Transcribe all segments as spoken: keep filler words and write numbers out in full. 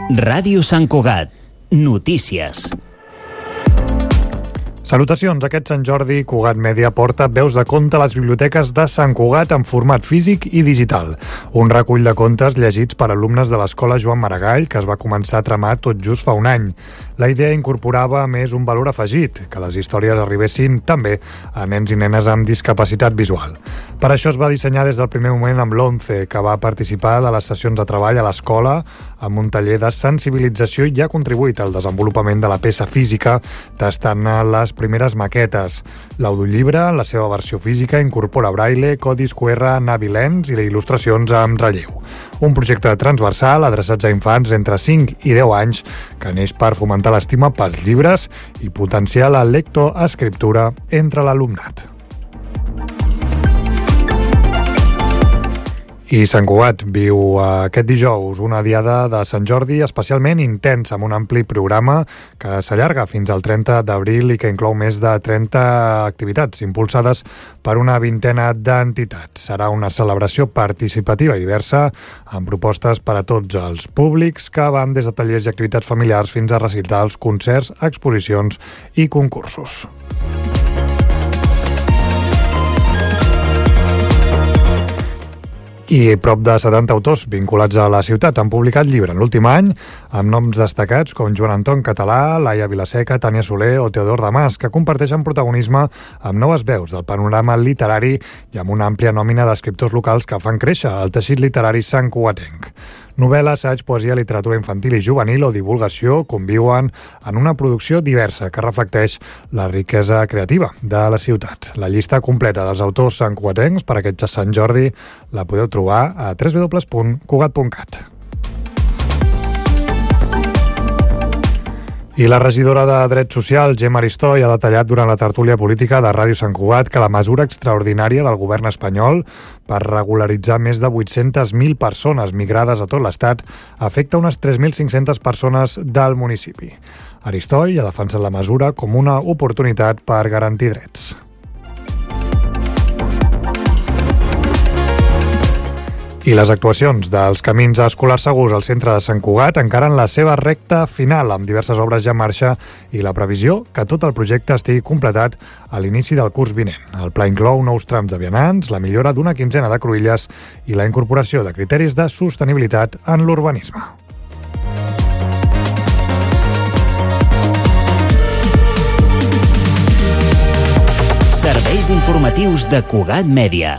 Ràdio Sant Cugat. Notícies. Salutacions. Aquest Sant Jordi, Cugat Mèdia porta veus de conte a les biblioteques de Sant Cugat en format físic i digital. Un recull de contes llegits per alumnes de l'Escola Joan Maragall, que es va començar a tramar tot just fa un any. La idea incorporava, a més, un valor afegit, que les històries arribessin també a nens i nenes amb discapacitat visual. Per això es va dissenyar des del primer moment amb l'ONCE, que va participar de les sessions de treball a l'escola amb un taller de sensibilització i ha contribuït al desenvolupament de la peça física, tastant les primeres maquetes. L'audiollibre, la seva versió física, incorpora braille, codis Q R, navilents i il·lustracions amb relleu. Un projecte transversal adreçats a infants entre cinc i deu anys que neix per fomentar l'estima pels llibres i potenciar la lectoescriptura entre l'alumnat. I Sant Cugat viu aquest dijous una diada de Sant Jordi especialment intensa, amb un ampli programa que s'allarga fins al trenta d'abril i que inclou més de trenta activitats impulsades per una vintena d'entitats. Serà una celebració participativa i diversa amb propostes per a tots els públics que van des de tallers i activitats familiars fins a recitals, concerts, exposicions i concursos. I prop de setanta autors vinculats a la ciutat han publicat llibre en l'últim any amb noms destacats com Joan Anton Català, Laia Vilaseca, Tània Soler o Teodor Damas, que comparteixen protagonisme amb noves veus del panorama literari i amb una àmplia nòmina d'escriptors locals que fan créixer el teixit literari santcugatenc. Novel·la, assaig, poesia, literatura infantil i juvenil o divulgació conviuen en una producció diversa que reflecteix la riquesa creativa de la ciutat. La llista completa dels autors santcugatencs per aquest Sant Jordi la podeu trobar a w w w punt cugat punt cat. I la regidora de Drets Socials, Gemma Aristoi, ha detallat durant la tertúlia política de Ràdio Sant Cugat que la mesura extraordinària del govern espanyol per regularitzar més de vuit-centes mil persones migrades a tot l'Estat afecta unes tres mil cinc-centes persones del municipi. Aristoi ha defensat la mesura com una oportunitat per garantir drets. I les actuacions dels camins escolars segurs al centre de Sant Cugat encara en la seva recta final, amb diverses obres ja en marxa i la previsió que tot el projecte estigui completat a l'inici del curs vinent. El pla inclou nous trams de vianants, la millora d'una quinzena de cruïlles i la incorporació de criteris de sostenibilitat en l'urbanisme. Serveis informatius de Cugat Mèdia.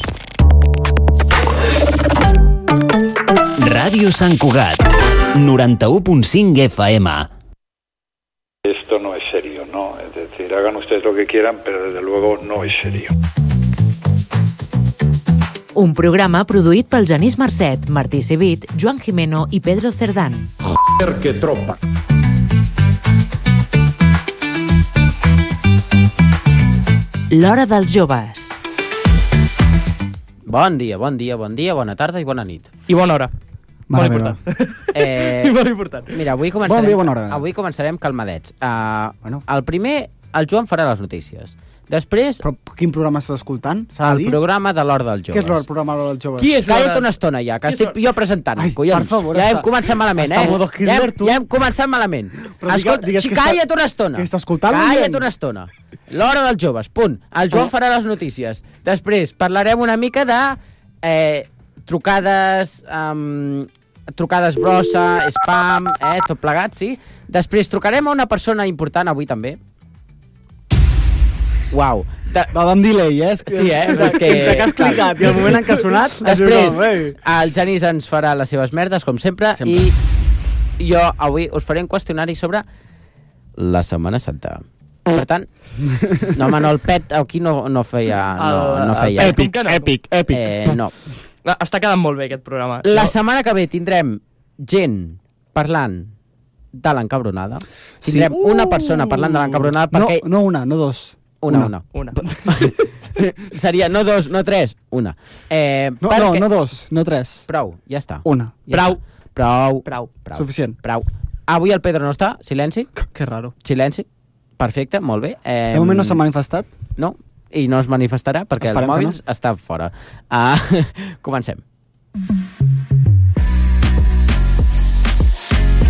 Ràdio Sant Cugat, noranta-u punt cinc F M. Esto no es serio, ¿no? Es decir, hagan ustedes lo que quieran, pero desde luego no es serio. Un programa produït pel Genís Marcet, Martí Civit, Joan Jimeno i Pedro Cerdán. Joder, que tropa! L'Hora dels Joves. Bon dia, bon dia, bon dia, bona tarda i bona nit. I bona hora. Mare molt meva. important. Eh, I molt important. Mira, avui començarem, Bon dia, bona hora. avui començarem calmadets. Uh, Bueno. El primer, el Joan farà les notícies. Després, Però quin programa estàs escoltant? S'ha de el dir? programa de l'Hora dels Què Joves. és el programa de dels joves? Qui és Calla't l'hora- una estona ja, que Qui és estic jo presentant, Ai, collons. per favor, ja hem està- començat malament, està eh? modo Ja hem, Hitler, tu. ja hem començat malament. Però digue- Escolta, digues xi, que està- calla't una estona. que està escoltant la Calla't gent. una estona. L'Hora dels Joves, punt. El Joan Oh. farà les notícies. Després parlarem una mica de eh, trucades... Um, trucades brossa, spam, eh, tot plegat, sí. Després trucarem a una persona important avui també. Uau. De... Va, amb delay, eh? És que- Sí, eh? Entre, És que- entre que has clicat i el moment en què ha sonat... Després, com, ei. el Genís ens farà les seves merdes, com sempre, Sempre. i jo avui us faré un qüestionari sobre la Setmana Santa. Per tant, no, home, no, el pet aquí no, no feia... No, El- no feia. el Èpic, èpic, èpic. Eh, no. Està quedant molt bé aquest programa. La No. setmana que ve tindrem gent parlant de l'encabronada. Tindrem Sí. una persona parlant de l'encabronada No, perquè... no una, no dos. Una, una. Una. Seria no dos, no tres, una. Eh, No, perquè... no, no dos, no tres. Prou, ja està. Una. Ja Prou. està. Prou. Prou. Prou. Suficient. Prou. Avui el Pedro no està, silenci. Que raro. Silenci. Perfecte, molt bé. Eh, De moment no s'ha manifestat? No, i no es manifestarà perquè Esperem els que mòbils no. estan fora. Uh, comencem.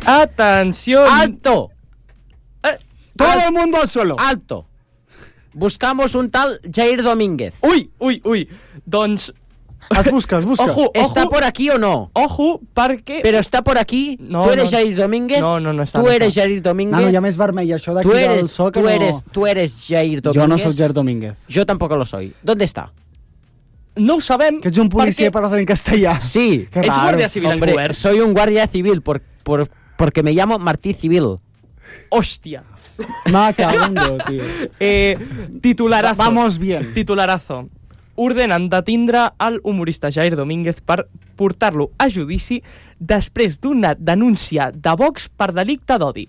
Atenció. ¡Alto! Eh, Todo el mundo al suelo. ¡Alto! Buscamos un tal Jair Domínguez. ui, ui, ui. Doncs, Es busca, es busca. ojo, ¿Está ojo, por aquí o no? ojo, perquè... Pero está por aquí. No, ¿Tú eres no. Jair Domínguez? No, no, no está, ¿Tú no eres está. Jair Domínguez? Nano, ja més vermell, això d'aquí ¿Tú del eres, so que tú no... eres, tú eres Jair Domínguez? Jo no soc Jair Domínguez. Yo tampoco lo soy. ¿Dónde está? No ho sabem Que ets un policia i perquè... parles en castellà. Sí. Que Ets raro. guàrdia civil Hombre, encobert. soy un guardia civil por, por, porque me llamo Martí Civil. Hòstia. Me cago en Déu, tio. Eh, titularazo. Vamos bien. Titularazo. Ordenen detindre el humorista Jair Domínguez per portar-lo a judici després d'una denúncia de Vox per delicte d'odi.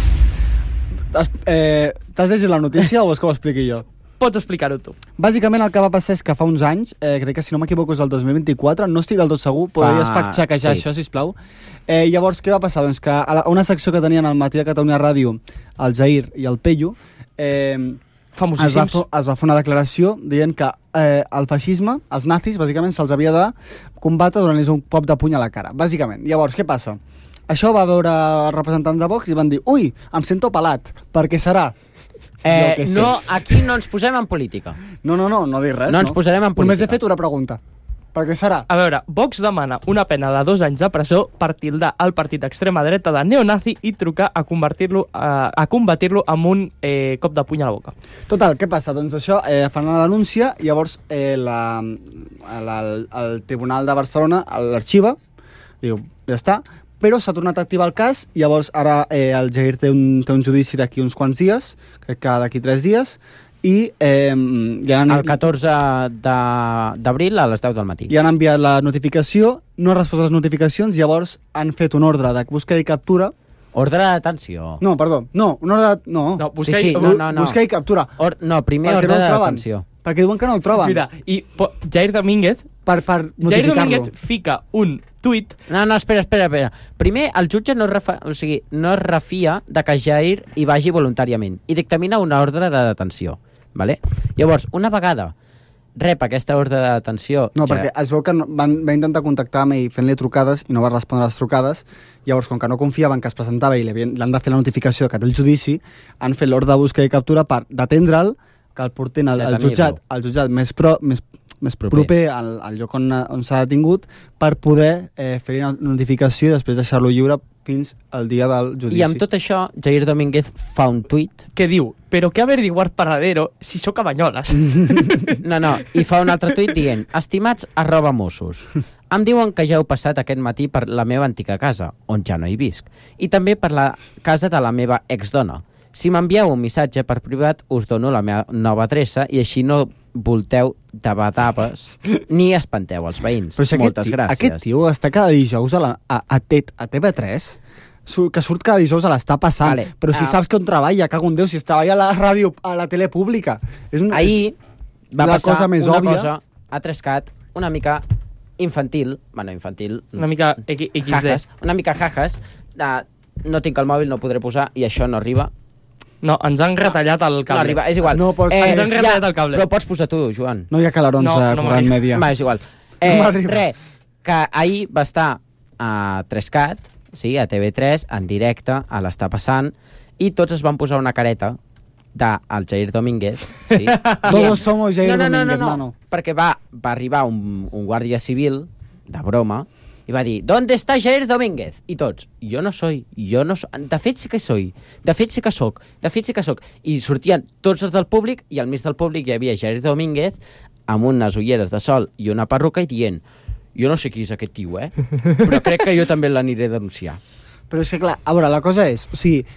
T'has eh, t'has llegit la notícia o vols que ho expliqui jo? Pots explicar-ho tu. Bàsicament el que va passar és que fa uns anys, eh, crec que si no m'equivoco és el dos mil vint-i-quatre, no estic del tot segur, podries Fa- fact-checkejar sí. això, sisplau. Eh, llavors, què va passar? Doncs que a la, a una secció que tenien al matí de Catalunya Ràdio, el Jair i el Pello, eh, es, va, Famosíssims. fer- es va fer una declaració dient que eh, el feixisme, els nazis, bàsicament se'ls havia de combatre donant-los un cop de puny a la cara. Bàsicament. Llavors, què passa? Això va veure el representant de Vox i van dir ui, em sento pelat, perquè serà... Eh, Jo què sé. no, aquí no ens posem en política. No, no, no, no dic res. No ens posarem en Només he política. fet una pregunta. Per què serà? A veure, Vox demana una pena de dos anys de presó per tildar el partit d'extrema dreta de neonazi i trucar a convertir-lo a, a combatir-lo amb un eh, cop de puny a la boca. Total, què passa? Doncs això, eh, fan una denúncia, llavors eh, la, la, el, el Tribunal de Barcelona l'arxiva, diu, ja està, però s'ha tornat a activar el cas, llavors ara eh, el Jair té un, té un judici d'aquí uns quants dies, crec que d'aquí tres dies, i eh, ja han, El catorze de- d'abril a les deu del matí. ja han enviat la notificació, no ha respost a les notificacions, llavors han fet un ordre de busca i captura. Ordre de detenció. No, perdó, no, un ordre de... No, No, Sí, busca sí, i... no, no, no. busca i captura. Or, no, primer Perquè ordre no el de troben. detenció. Perquè diuen que no el troben. Mira, i po, Jair Domínguez, per, per Jair notificar-lo. Domínguez fica un tuit. No, no, espera, espera, espera. Primer, el jutge no es, refa, o sigui, no es refia de que Jair hi vagi voluntàriament i dictamina una ordre de detenció. Vale? Llavors, una vegada rep aquesta ordre de detenció... No, ja- perquè es veu que no, van, va intentar contactar amb ell fent-li trucades i no va respondre a les trucades. Llavors, com que no confiaven que es presentava i li havien- l'han de fer la notificació que té el judici, han fet l'ordre de busca i captura per detendre'l, que el portin al, al Detenir-lo. jutjat, al jutjat més, pro, més, més Proper. proper, al, al lloc on, on s'ha detingut, per poder eh, fer la notificació i després deixar-lo lliure fins al dia del judici. I amb tot això, Jair Domínguez fa un tuit. Que diu, però què averiguar paradero si sóc a Banyoles? No, no, i fa un altre tuit dient: estimats arroba Mossos, em diuen que ja heu passat aquest matí per la meva antiga casa, on ja no hi visc, i també per la casa de la meva exdona. Si m'envieu un missatge per privat, us dono la meva nova adreça i així no volteu de badabes ni espanteu els veïns. Però si aquest, Moltes tio, gràcies. aquest tio està cada dijous a, la, a, a, T, a T V tres, sur, que surt cada dijous a l'està passant, Vale, però si ah. saps que on treballa, cago en Déu, si es treballa a la ràdio, a la tele pública. És una, Ahir va la passar cosa més una òbvia. cosa a Trescat una mica infantil, bueno, infantil... Una mica X D. jajas, una mica jajas, de, no tinc el mòbil, no podré posar, i això no arriba. No, ens han retallat el No cable. arriba, és igual. No pots- Ens han retallat el cable. Però pots posar tu, Joan. No hi ha calarons No, a no Cugat m'arriba. Mèdia. Va, és igual. No Eh, m'arriba. Res, que ahir va estar a Trescat, sí, a T V tres, en directe, a l'Està Passant, i tots es van posar una careta del Jair Domínguez. Sí. Todos somos Jair no, no, no, Domínguez, no, no, mano. perquè va, va arribar un, un guàrdia civil, de broma, i va dir, ¿dónde está Jair Domínguez? I tots, jo no soy, jo no soy, de fet sí que soy, de fet sí que soc, de fet sí que soc. I sortien tots els del públic, i al mig del públic hi havia Jair Domínguez, amb unes ulleres de sol i una perruca, i dient, jo no sé qui és aquest tio, eh? Però crec que jo també l'aniré a denunciar. Però és que, clar, a veure, la cosa és, o sigui,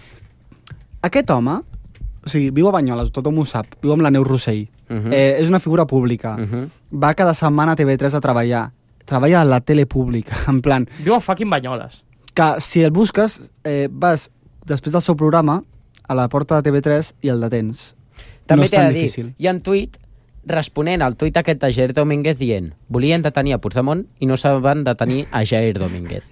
aquest home, o sigui, viu a Banyoles, tothom ho sap, viu amb la Neus Rossell, Uh -huh. eh, és una figura pública, Uh -huh. va cada setmana a T V tres a treballar, treballa a la tele pública, en plan, Viu a fucking Banyoles. que si el busques, eh, vas després del seu programa a la porta de T V tres i el detens. També no és t'he tan de dir, difícil. hi ha un tuit responent al tuit aquest de Jair Domínguez dient volien detenir a Puigdemont i no saben detenir a Jair Domínguez.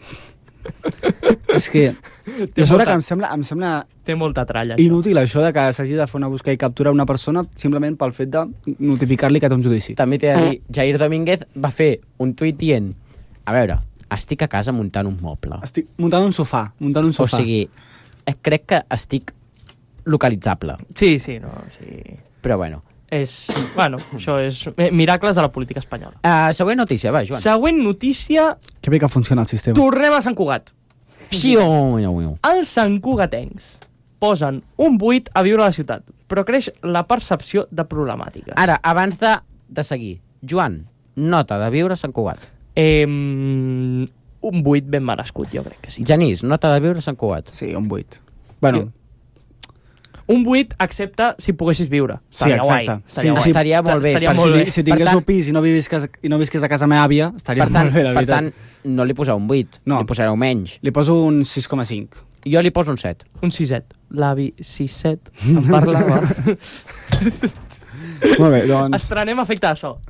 És que, Té jo sobre molta- que em sembla, em sembla Té molta tralla. inútil això de que s'hagi de fer una busca i captura a una persona simplement pel fet de notificar-li que té un judici. També t'he de dir, Jair Domínguez va fer un tuit dient a veure, estic a casa muntant un moble. Estic muntant un sofà, muntant un O sofà. sigui, eh, crec que estic localitzable. Sí, sí, no, sí. Però bueno. És, bueno, això és eh, miracles de la política espanyola. Uh, següent notícia, va, Joan. Següent notícia, Que bé que funciona el sistema. tornem a Sant Cugat. Piu. Els santcugatencs posen un buit a viure a la ciutat, però creix la percepció de problemàtiques. Ara, abans de, de seguir, Joan, nota de viure a Sant Cugat. Eh, un buit ben merescut, jo crec que sí. Genís, nota de viure a Sant Cugat. Sí, un vuit. Bueno, Un buit, excepte si poguessis viure. sí, Estaria guai. exacte. Estaria, Sí, guai. sí, estaria molt bé. Estaria Per molt si, bé. si tingués Per tant- un pis i no visqués, i no visqués a casa meva àvia, estaria Per tant, molt bé, la per veritat. tant, no li poseu un vuit, No. li posareu menys. Li poso un sis coma cinc. Jo li poso un set. Un siset. L'avi sisset em parlava. Molt bé, doncs... Estrenem efecte de so.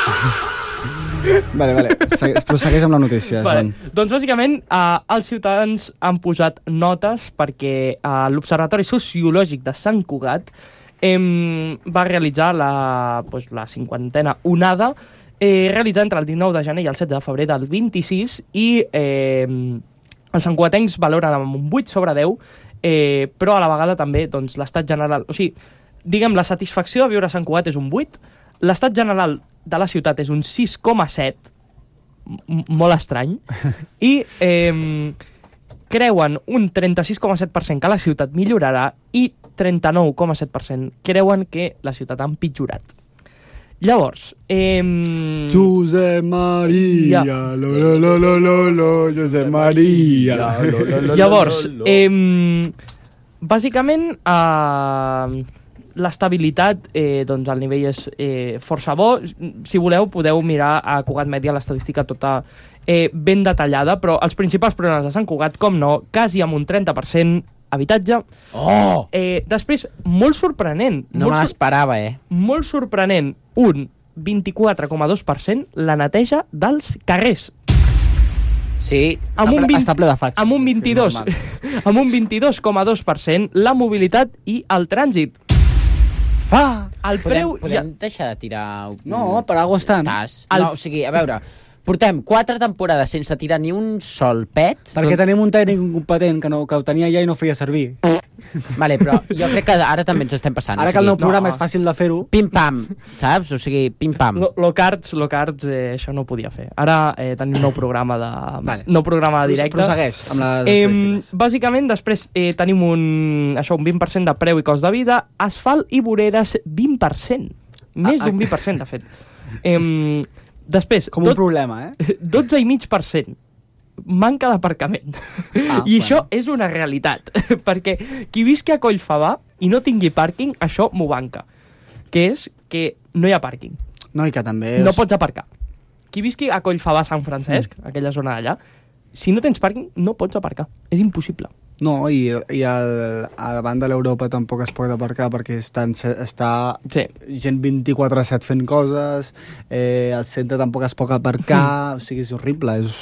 Vale, vale. Segui, prossegueix amb la notícia, Vale. Joan. Doncs bàsicament eh, els ciutadans han posat notes perquè eh, l'Observatori Sociològic de Sant Cugat eh, va realitzar la, pues, la cinquantena onada eh, realitzada entre el dinou de gener i el setze de febrer del vint-i-sis i eh, els santcugatencs valoren amb un vuit sobre deu, eh, però a la vegada també doncs, l'estat general... O sigui, diguem, la satisfacció de viure a Sant Cugat és un vuit, l'estat general de la ciutat és un sis coma set, m- molt estrany, i eh, creuen un trenta-sis coma set per cent que la ciutat millorarà i trenta-nou coma set per cent creuen que la ciutat ha empitjorat. Llavors, eh, Josep Maria, Ja. lo, lo, lo, lo, lo, lo, Josep Maria. llavors eh, bàsicament eh, l'estabilitat, eh, doncs el nivell és eh, força bo. Si voleu, podeu mirar a Cugat Media l'estadística tota eh, ben detallada, però els principals problemes de Sant Cugat, com no, quasi amb un trenta per cent habitatge. Oh! Eh, després, molt sorprenent, No molt, me sor l'esperava, eh? molt sorprenent, un vint-i-quatre coma dos per cent la neteja dels carrers. Sí. Amb un, ple- vint, està ple de faig. amb un vint-i-dos amb un vint-i-dos coma dos per cent la mobilitat i el trànsit. Fa! El Podem, preu... podem deixar de tirar... No, per algo estan. Tas. El- No, o sigui, a veure, portem quatre temporades sense tirar ni un sol pet. Perquè tenim un tècnic incompetent que, no, que ho tenia ja i no ho feia servir. Vale, però jo crec que ara també ens estem passant. Ara o que el nou sigui, programa és fàcil de fer-ho, Pim-pam, saps? O sigui, pim-pam. Lo, lo cards, lo cards eh, això no ho podia fer. Ara eh, tenim un nou programa de... Vale. nou programa de directe. prossegueix amb les Eh, estadístiques. bàsicament, després eh, tenim un, això, un vint per cent de preu i cost de vida, asfalt i voreres vint per cent. Més Ah, ah. d'un vint per cent, de fet. Eh, després, Com un problema, eh? dotze coma cinc per cent. Manca d'aparcament. Ah, I bueno. això és una realitat, perquè qui visqui a Collfabà i no tingui pàrquing, això m'ho banca. Que és que no hi ha pàrquing. No, i que també... És... No pots aparcar. Qui visqui a Collfabà, Sant Francesc, mm. aquella zona d'allà, si no tens pàrquing, no pots aparcar. És impossible. No, i, i el, a davant de l'Europa tampoc es pot aparcar perquè està, està Sí. gent vint-i-quatre set fent coses, eh, al centre tampoc es pot aparcar, o sigui, és horrible. És...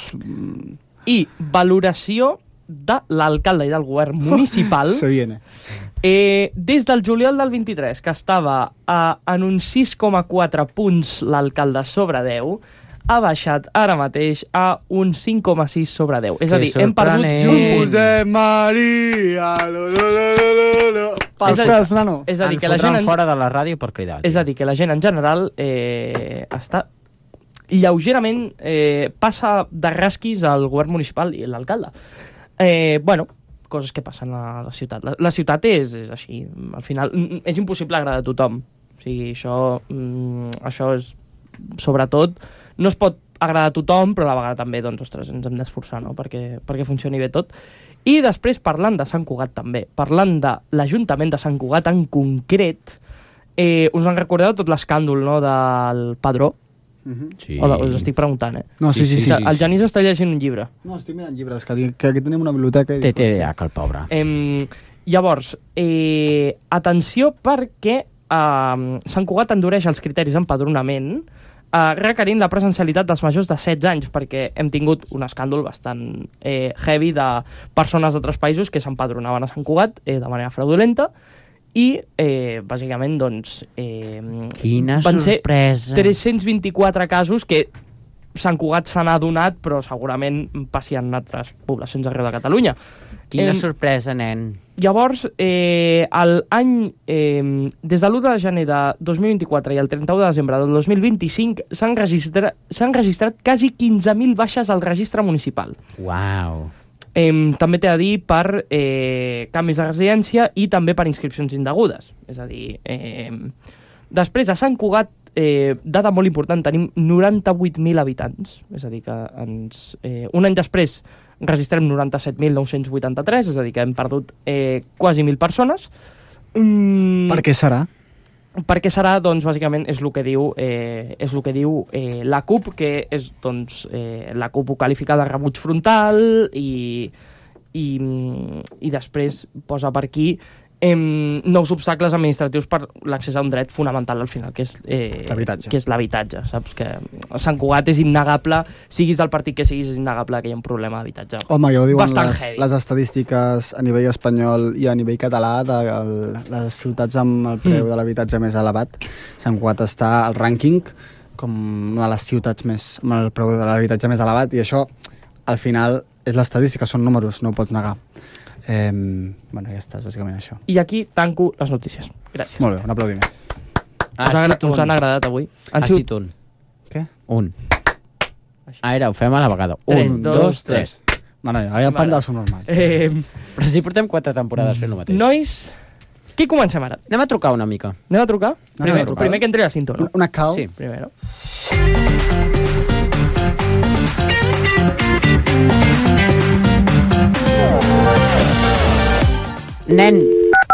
I valoració de l'alcalde i del govern municipal Se viene. eh, des del juliol del vint-i-tres, que estava a, en un sis coma quatre punts l'alcalde sobre deu, ha baixat ara mateix a un cinc coma sis sobre deu. És a Que dir, hem perdut sorprenent. un punt. Josep Maria, lo, lo, lo, lo, lo, lo. Pels És a dir- pèls, nano. És a dir, Ens que la gent... fotran En... fora de la ràdio per cridar. És a dir, que la gent en general eh, està lleugerament eh, passa de rasquis al govern municipal i l'alcalde. Eh, bueno, coses que passen a la ciutat. La, la ciutat és, és així. Al final, mm, és impossible agradar a tothom. O sigui, això, mm, això és, sobretot, no es pot agradar a tothom, però a la vegada també, doncs, ostres, ens hem d'esforçar, no?, perquè, perquè funcioni bé tot. I després, parlant de Sant Cugat també, parlant de l'Ajuntament de Sant Cugat en concret, eh, us en recordeu tot l'escàndol, no?, del Padró? Sí. Hola, us estic preguntant, eh? No, sí, sí, sí. El Genís està llegint un llibre. No, estic mirant llibres, que, que aquí tenim una biblioteca. I Té T D A, que el pobre. Eh, llavors, eh, atenció perquè eh, Sant Cugat endureix els criteris d'empadronament eh, requerint la presencialitat dels majors de setze anys, perquè hem tingut un escàndol bastant eh, heavy de persones d'altres països que s'empadronaven a Sant Cugat eh, de manera fraudulenta i, eh, bàsicament, doncs... Eh, Quina van ser sorpresa. tres-cents vint-i-quatre casos que Sant Cugat se n'ha donat, però segurament passi en altres poblacions arreu de Catalunya. Quina Eh, sorpresa, nen. Llavors, eh, el any, eh, des de l'u de gener de dos mil vint-i-quatre i el trenta-u de desembre del dos mil vint-i-cinc s'han registrat, s'han registrat quasi quinze mil baixes al registre municipal. Uau. Eh, també té a dir per eh, canvis de residència i també per inscripcions indegudes. És a dir, eh, després a Sant Cugat, eh, data molt important, tenim noranta-vuit mil habitants. És a dir, que ens, eh, un any després registrem noranta-set mil nou-cents vuitanta-tres, és a dir, que hem perdut eh, quasi mil persones. Mm, Per què serà? per què serà? Doncs, bàsicament, és el que diu, eh, és el que diu eh, la CUP, que és, doncs, eh, la CUP ho qualifica de rebuig frontal i, i, i després posa per aquí eh, nous obstacles administratius per l'accés a un dret fonamental al final, que és eh, L'habitatge. que és l'habitatge, saps? Que Sant Cugat és innegable, siguis del partit que siguis, és innegable que hi ha un problema d'habitatge. Home, ja ho diuen Bastant les, heavy. les estadístiques a nivell espanyol i a nivell català de el, les ciutats amb el preu Mm. de l'habitatge més elevat. Sant Cugat està al rànquing com una de les ciutats més, amb el preu de l'habitatge més elevat, i això, al final, és l'estadística, són números, no ho pots negar. Eh, bueno, ja està, és bàsicament això. I aquí tanco les notícies. Gràcies. Molt bé, un aplaudiment. Ah, us, han, us han agradat avui? Han Has sigut dit un. Què? Un. Ah, era, ho fem a la vegada. Tres, Un, dos, dos, tres. Bueno, ja, ja pan del normal. Eh, Però si portem quatre temporades fent el mateix. nois, qui comencem ara? Anem a trucar una mica. Anem a trucar? Anem Primer, a trucar. primer que entri a la cinta, no? Una, una cal. Sí. Primero. Nen.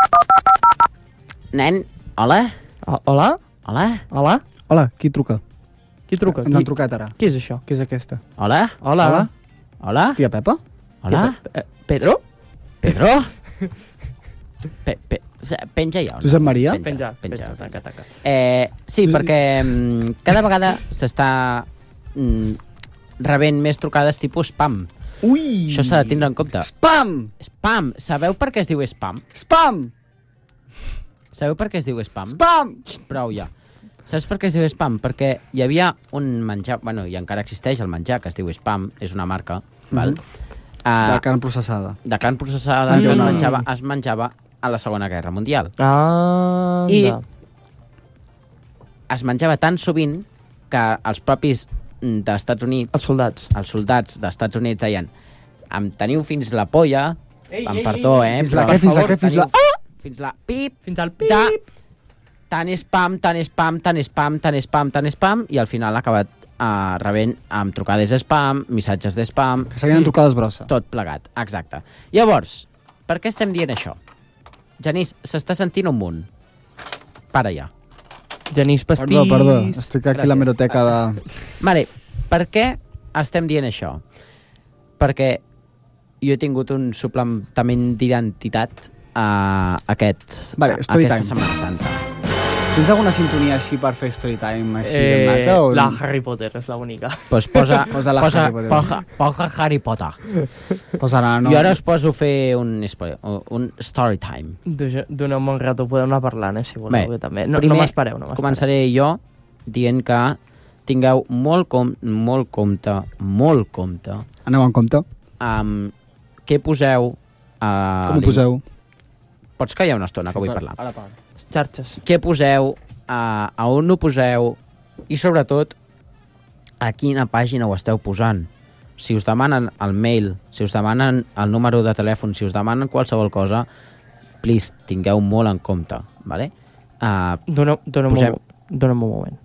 Nen, hola? O- Hola? Hola? Hola? Hola, qui truca? Qui truca? Ens han Qui, trucat ara. qui és això? Qui és aquesta? Hola? Hola? Hola? Hola? Tia Pepa? Hola? Eh, Pedro? Pedro? Pe, pe, penja ja. o no? Josep Maria? Penja, Penja. penja, taca, taca. Eh, sí, perquè mm, cada vegada s'està mm, rebent més trucades tipus spam. Ui! Això s'ha de tindre en compte. Spam! Spam. Sabeu per què es diu spam? Spam! Sabeu per què es diu spam? Spam! Prou ja. Saps per què es diu spam? Perquè hi havia un menjar, bueno, i encara existeix el menjar que es diu spam, és una marca, val? Uh, De carn processada. de carn processada Mm. que es menjava, es menjava a la Segona Guerra Mundial. Ah, I es menjava tan sovint que els propis mm, d'Estats Units, els soldats. els soldats d'Estats Units deien em teniu fins la polla, Ei, amb ei, perdó, ei, eh? Fins la però, què, fins la per què, fins la... favor, teniu Fins la pip, Fins al pip. de tant spam, tant spam, tant spam, tant spam, tant spam, i al final ha acabat uh, rebent amb trucades spam, missatges de spam, Que seguien trucades brossa. tot plegat, exacte. Llavors, per què estem dient això? Genís, s'està sentint un munt. Para ja. Genís Pastís. Perdó, perdó. Estic aquí a la Gràcies. meroteca de... Vale, per què estem dient això? Perquè jo he tingut un suplementament d'identitat a aquest, Vale, a, story aquesta time. Setmana Santa. Tens alguna sintonia així per fer storytime així ben Eh, maca? O... la Harry Potter és l'única. Pues posa, Posa la posa, Harry Potter. posa, posa Harry Potter. Posarà, no? No. Jo ara us poso a fer un, spoiler, un story time. Doneu-me un rato, podem anar parlant, eh, si voleu, Bé, que també. No, primer no m'espereu, no m'espereu. començaré jo dient que tingueu molt, com, molt compte, molt compte, Aneu en compte. amb què poseu... A Com ho poseu? Pots callar una estona, que vull parlar. Ara parla. Les xarxes. Què poseu, a, a on ho poseu i, sobretot, a quina pàgina ho esteu posant. Si us demanen el mail, si us demanen el número de telèfon, si us demanen qualsevol cosa, please, tingueu molt en compte, vale? Uh, Dóna, dóna'm, Posem- un, dóna'm un moment.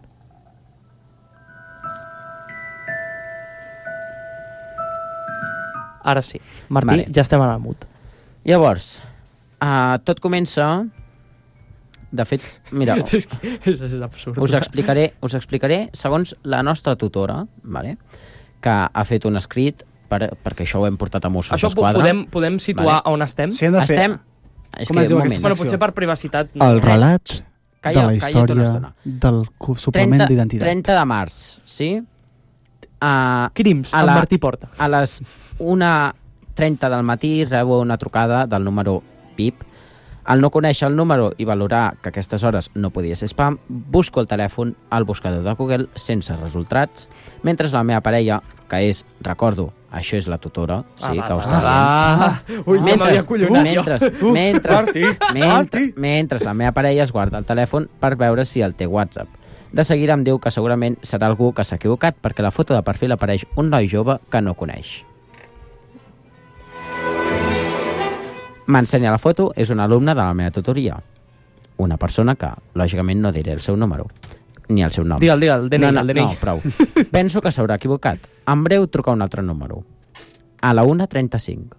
Ara sí. Martí, Vale. ja estem en el mut. llavors, uh, tot comença... De fet, mira, és que és, és absurd. us explicaré, us explicaré segons la nostra tutora, vale? Que ha fet un escrit, per, perquè això ho hem portat a Mossos Això po- d'Esquadra. podem, podem situar Vale. on estem? Si hem de fer... Estem... És Com que, es diu un aquesta moment. Bueno, secció? potser per privacitat... No. El relat Calla- de la calla't una història estona. del cu- suplement trenta, d'identitat. trenta de març, sí? Uh, Crims, A amb la- Martí Porta. a les una trenta del matí rebo una trucada del número P I P Al no conèixer el número i valorar que a aquestes hores no podia ser spam, busco el telèfon al buscador de Google sense resultats, mentre la meva parella, que és, recordo, això és la tutora, sí, Ah, que ho va, està va. dient. Ui, mentre, m'havia acollonat jo. mentre, mentre, Martí, mentre, Martí. mentre la meva parella es guarda el telèfon per veure si el té WhatsApp. De seguida em diu que segurament serà algú que s'ha equivocat perquè la foto de perfil apareix un noi jove que no coneix. M'ensenya la foto, és un alumne de la meva tutoria. Una persona que, lògicament, no diré el seu número, ni el seu nom. Digue'l, digue'l, el D N I, no, no, el D N I. no, prou. Penso que s'haurà equivocat. En breu truca un altre número. A la una trenta-cinc.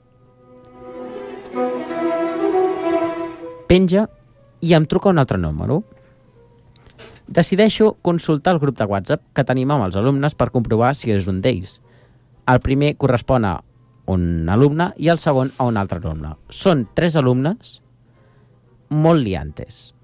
Penja i em truca un altre número. Decideixo consultar el grup de WhatsApp que tenim amb els alumnes per comprovar si és un d'ells. El primer correspon a un alumne i el segon a un altre alumne. Són tres alumnes molt liantes.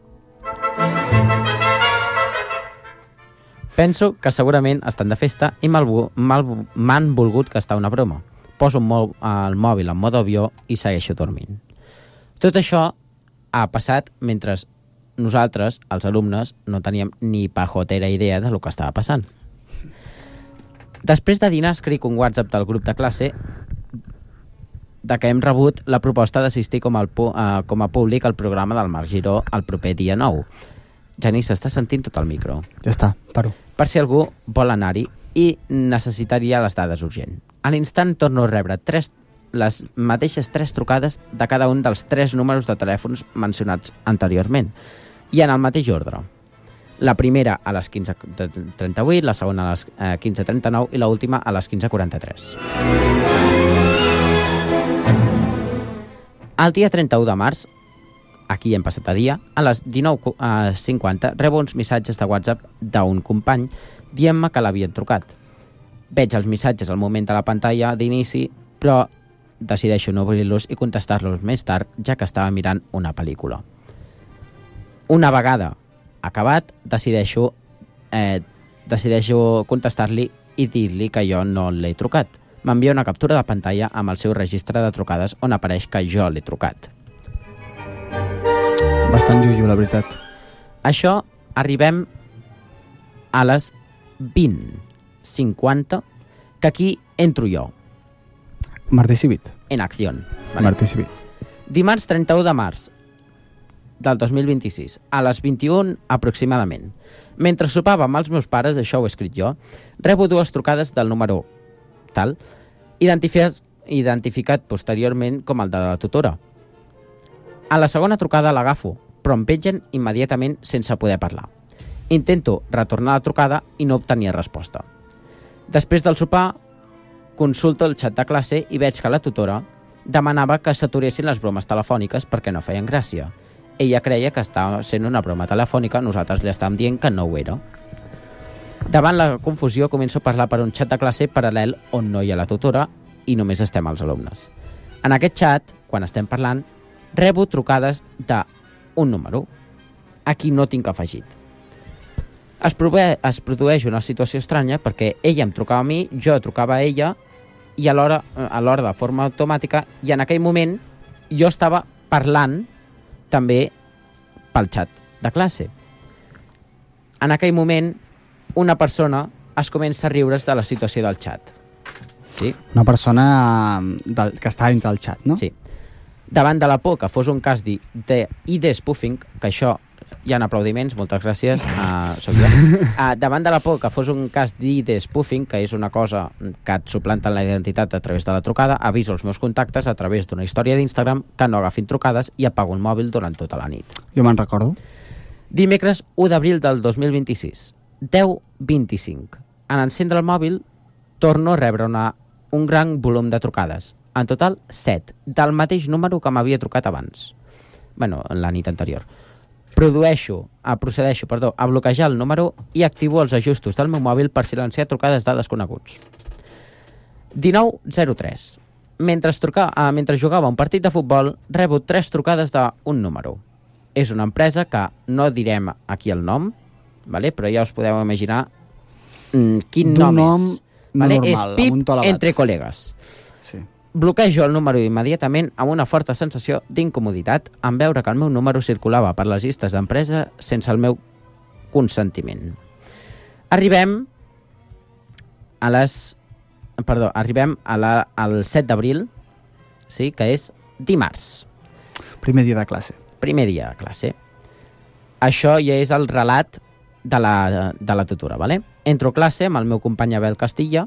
Penso que segurament estan de festa i m'han volgut gastar una broma. Poso el mòbil en mode avió i segueixo dormint. Tot això ha passat mentre nosaltres, els alumnes, no teníem ni pajotera idea de lo que estava passant. Després de dinar escric un WhatsApp del grup de classe de que hem rebut la proposta d'assistir com, el, uh, com a públic al programa del Marc Giró el proper dia nou. Genís, s'està sentint tot el micro. Ja està, paro. Per si algú vol anar-hi i necessitaria les dades urgent. A l'instant torno a rebre tres, les mateixes tres trucades de cada un dels tres números de telèfons mencionats anteriorment i en el mateix ordre. La primera a les quinze trenta-vuit, la segona a les quinze trenta-nou i l'última a les quinze quaranta-tres. El dia trenta-u de març, aquí hem passat a dia, a les dinou cinquanta rebo uns missatges de WhatsApp d'un company dient-me que l'havien trucat. Veig els missatges al moment de la pantalla d'inici, però decideixo no obrir-los i contestar-los més tard, ja que estava mirant una pel·lícula. Una vegada acabat, decideixo, eh, decideixo contestar-li i dir-li que jo no l'he trucat. M'envia una captura de pantalla amb el seu registre de trucades on apareix que jo l'he trucat. Bastant lluio, la veritat. Això arribem a les vint cinquanta, que aquí entro jo. Martí Civit. En acció. Vale. Martí Civit. Dimarts trenta-u de març del dos mil vint-i-sis, a les vint-i-una aproximadament. Mentre sopava amb els meus pares, això ho he escrit jo, rebo dues trucades del número tal, identificat, identificat posteriorment com el de la tutora. A la segona trucada l'agafo, però em pengen immediatament sense poder parlar. Intento retornar la trucada i no obtenia resposta. Després del sopar, consulto el xat de classe i veig que la tutora demanava que s'aturessin les bromes telefòniques perquè no feien gràcia. Ella creia que estava sent una broma telefònica, nosaltres li estàvem dient que no ho era. Davant la confusió començo a parlar per un xat de classe paral·lel on no hi ha la tutora i només estem els alumnes. En aquest xat, quan estem parlant, rebo trucades d'un número. Aquí no tinc afegit. Es, prove, es produeix una situació estranya perquè ella em trucava a mi, jo trucava a ella i alhora, alhora de forma automàtica, i en aquell moment jo estava parlant també pel xat de classe. En aquell moment una persona es comença a riure's de la situació del xat. Sí? Una persona del, que està dintre del xat, no? Sí. Davant de la por que fos un cas d'I D spoofing, que això hi ha aplaudiments, moltes gràcies, uh, soc jo. Uh, davant de la por que fos un cas d'I D spoofing, que és una cosa que et suplanten la identitat a través de la trucada, aviso els meus contactes a través d'una història d'Instagram que no agafin trucades i apago el mòbil durant tota la nit. Jo me'n recordo. Dimecres u d'abril del dos mil vint-i-sis, deu vint-i-cinc. En encendre el mòbil, torno a rebre una, un gran volum de trucades. En total, set, del mateix número que m'havia trucat abans. Bueno, la nit anterior. Produeixo, ah, procedeixo perdó, a bloquejar el número i activo els ajustos del meu mòbil per silenciar trucades de desconeguts. dinou zero tres. Mentre, truca, ah, mentre jugava un partit de futbol, rebo tres trucades d'un número. És una empresa que no direm aquí el nom, vale? Però ja us podeu imaginar mm, quin nom, nom és. Vale? Normal, és Pip entre col·legues. Sí. Bloquejo el número immediatament amb una forta sensació d'incomoditat en veure que el meu número circulava per les llistes d'empresa sense el meu consentiment. Arribem a les... Perdó, arribem a la, al set d'abril, sí, que és dimarts. Primer dia de classe. Primer dia de classe. Això ja és el relat de la, de la tutora, ¿vale? Entro a classe amb el meu company Abel Castilla,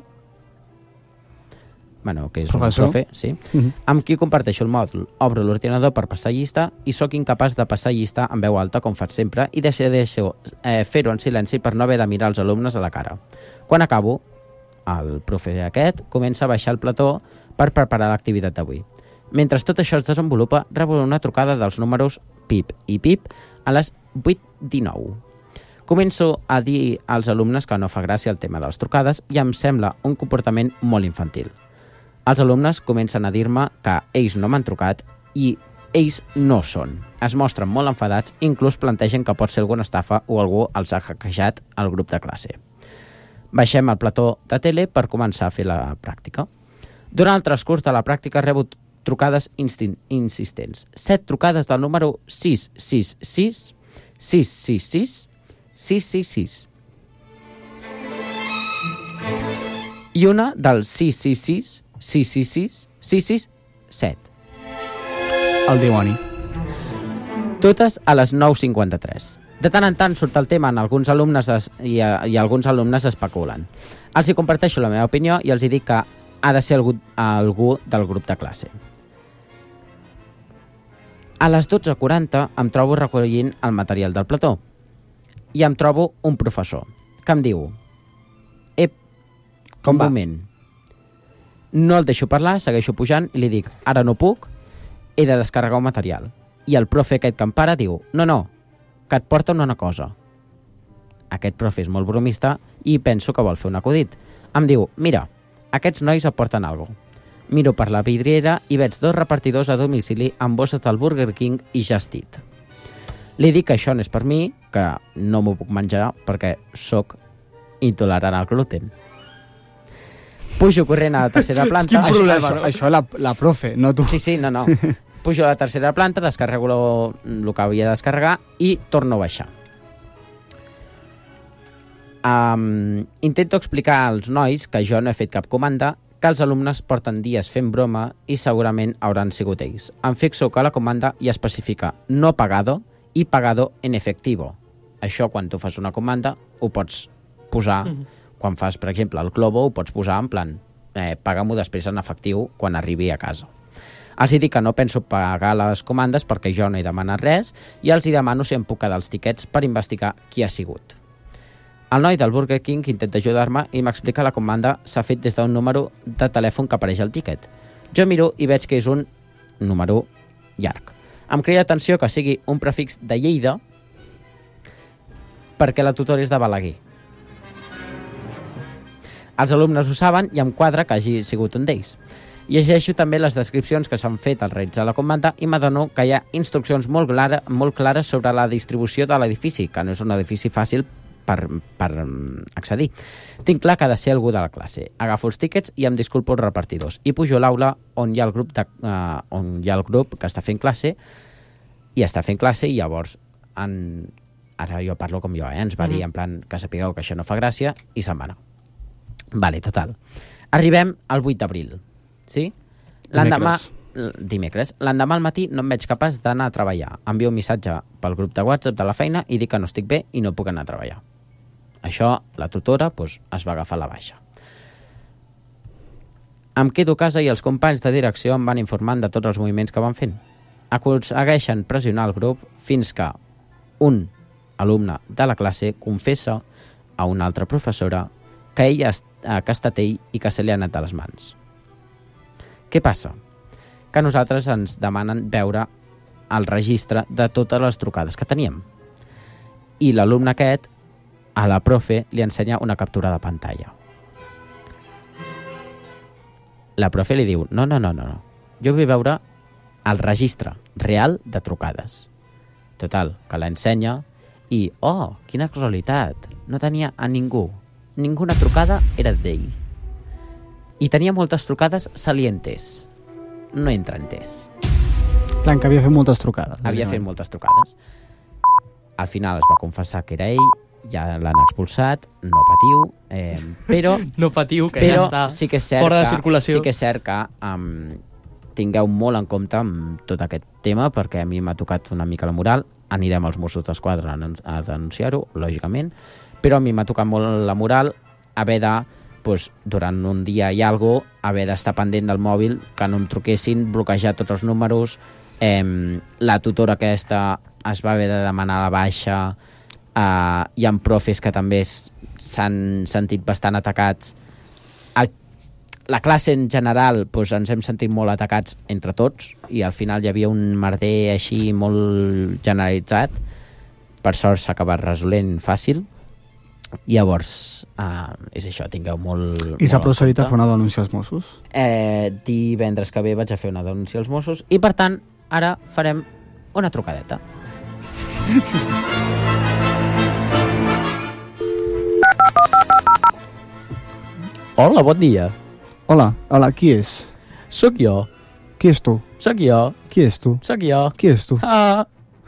bueno, que és Professor. un profe, sí, Uh-huh. amb qui comparteixo el mòdul. Obro l'ordinador per passar llista i sóc incapaç de passar llista en veu alta, com faig sempre, i decideixo eh, fer-ho en silenci per no haver de mirar els alumnes a la cara. Quan acabo, el profe aquest comença a baixar el plató per preparar l'activitat d'avui. Mentre tot això es desenvolupa, rebo una trucada dels números pip i pip a les vuit dinou. Començo a dir als alumnes que no fa gràcia el tema de les trucades i em sembla un comportament molt infantil. Els alumnes comencen a dir-me que ells no m'han trucat i ells no són. Es mostren molt enfadats i inclús plantegen que pot ser alguna estafa o algú els ha hackejat al grup de classe. Baixem al plató de tele per començar a fer la pràctica. Durant el transcurs de la pràctica rebo trucades instin- insistents. Set trucades del número sis sis sis, sis sis sis, sis sis sis. I una del sis sis sis, sis sis sis, sis sis set. El dimoni. Totes a les nou cinquanta-tres. De tant en tant surt el tema en alguns alumnes es, i, a, i alguns alumnes especulen. Els hi comparteixo la meva opinió i els hi dic que ha de ser algú, algú del grup de classe. A les dotze quaranta em trobo recollint el material del plató i em trobo un professor que em diu: Ep, Com un va? moment. No el deixo parlar, segueixo pujant i li dic: ara no puc, he de descarregar un material. I el profe aquest que em para diu: no, no, que et porta una cosa. Aquest profe és molt bromista i penso que vol fer un acudit. Em diu: mira, aquests nois aporten alguna cosa. Miro per la vidriera i veig dos repartidors a domicili amb bosses del Burger King i Just Eat. Li dic que això no és per mi, que no m'ho puc menjar perquè sóc intolerant al gluten. Pujo corrent a la tercera planta. Quin problema, això, això la, la profe, no tu. Sí, sí, no, no. Pujo a la tercera planta, descarrego lo, el que havia de descarregar i torno a baixar. Um, intento explicar als nois que jo no he fet cap comanda, que els alumnes porten dies fent broma i segurament hauran sigut ells. Em fixo que la comanda hi especifica no pagado i pagado en efectivo. Això, quan tu fas una comanda, ho pots posar, mm-hmm. quan fas, per exemple, el Globo, ho pots posar en plan, eh, paga-m'ho després en efectiu quan arribi a casa. Els hi dic que no penso pagar les comandes perquè jo no he demanat res i els hi demano si em puc quedar els tiquets per investigar qui ha sigut. El noi del Burger King intenta ajudar-me i m'explica la comanda s'ha fet des d'un número de telèfon que apareix al tiquet. Jo miro i veig que és un número llarg. Em crida atenció que sigui un prefix de Lleida perquè la tutora és de Balaguer. Els alumnes ho saben i em quadra que hagi sigut un d'ells. Llegeixo també les descripcions que s'han fet al realitzar la comanda i m'adono que hi ha instruccions molt, clara, molt clares sobre la distribució de l'edifici, que no és un edifici fàcil per, per accedir. Tinc clar que ha de ser algú de la classe. Agafo els tíquets i em disculpo els repartidors. I pujo a l'aula on hi ha el grup de, uh, on hi ha el grup que està fent classe i està fent classe i llavors en... ara jo parlo com jo, eh? Ens va dir en plan que sapigueu que això no fa gràcia i se'n va anar. Vale, total. Arribem al vuit d'abril. Sí? L'endemà, dimecres. L'endemà al matí no em veig capaç d'anar a treballar. Envio un missatge pel grup de WhatsApp de la feina i dic que no estic bé i no puc anar a treballar. Això, la tutora, doncs, es va agafar la baixa. Em quedo a casa i els companys de direcció em van informant de tots els moviments que van fent. Aconsegueixen pressionar el grup fins que un alumne de la classe confessa a una altra professora que ell ha, que ha estat ell i que se li ha anat a les mans. Què passa? Que a nosaltres ens demanen veure el registre de totes les trucades que teníem. I l'alumne aquest, a la profe, li ensenya una captura de pantalla. La profe li diu, no, no, no, no, no. Jo vull veure el registre real de trucades. Total, que l'ensenya i, oh, quina casualitat, no tenia a ningú. Ninguna trucada era d'ell. I tenia moltes trucades salientes. no entra en test. Plan, que havia fet moltes trucades. Havia fet moltes trucades. Al final es va confessar que era ell, ja l'han expulsat, no patiu, eh, però, No patiu, que però ja està sí que és cert fora de que, circulació. sí que és cert que um, tingueu molt en compte amb tot aquest tema, perquè a mi m'ha tocat una mica la moral. Anirem als Mossos d'Esquadra a denunciar-ho, lògicament, però a mi m'ha tocat molt la moral haver de, doncs, durant un dia i alguna cosa, haver d'estar pendent del mòbil, que no em truquessin, bloquejar tots els números. Eh, la tutora aquesta es va haver de demanar la baixa. Eh, hi ha profes que també s'han sentit bastant atacats. El, la classe en general doncs, ens hem sentit molt atacats entre tots i al final hi havia un merder així molt generalitzat. Per sort s'ha acabat resolent fàcil. Llavors, uh, és això, tingueu molt... I s'ha molt en procedit a compte. fer una denúncia als Mossos? Eh, divendres que ve vaig a fer una denúncia als Mossos i, per tant, ara farem una trucadeta. Hola, bon dia. Hola, hola, qui és? Sóc jo, Qui és tu? sóc jo, Qui és tu? sóc jo. Qui és tu? Ah,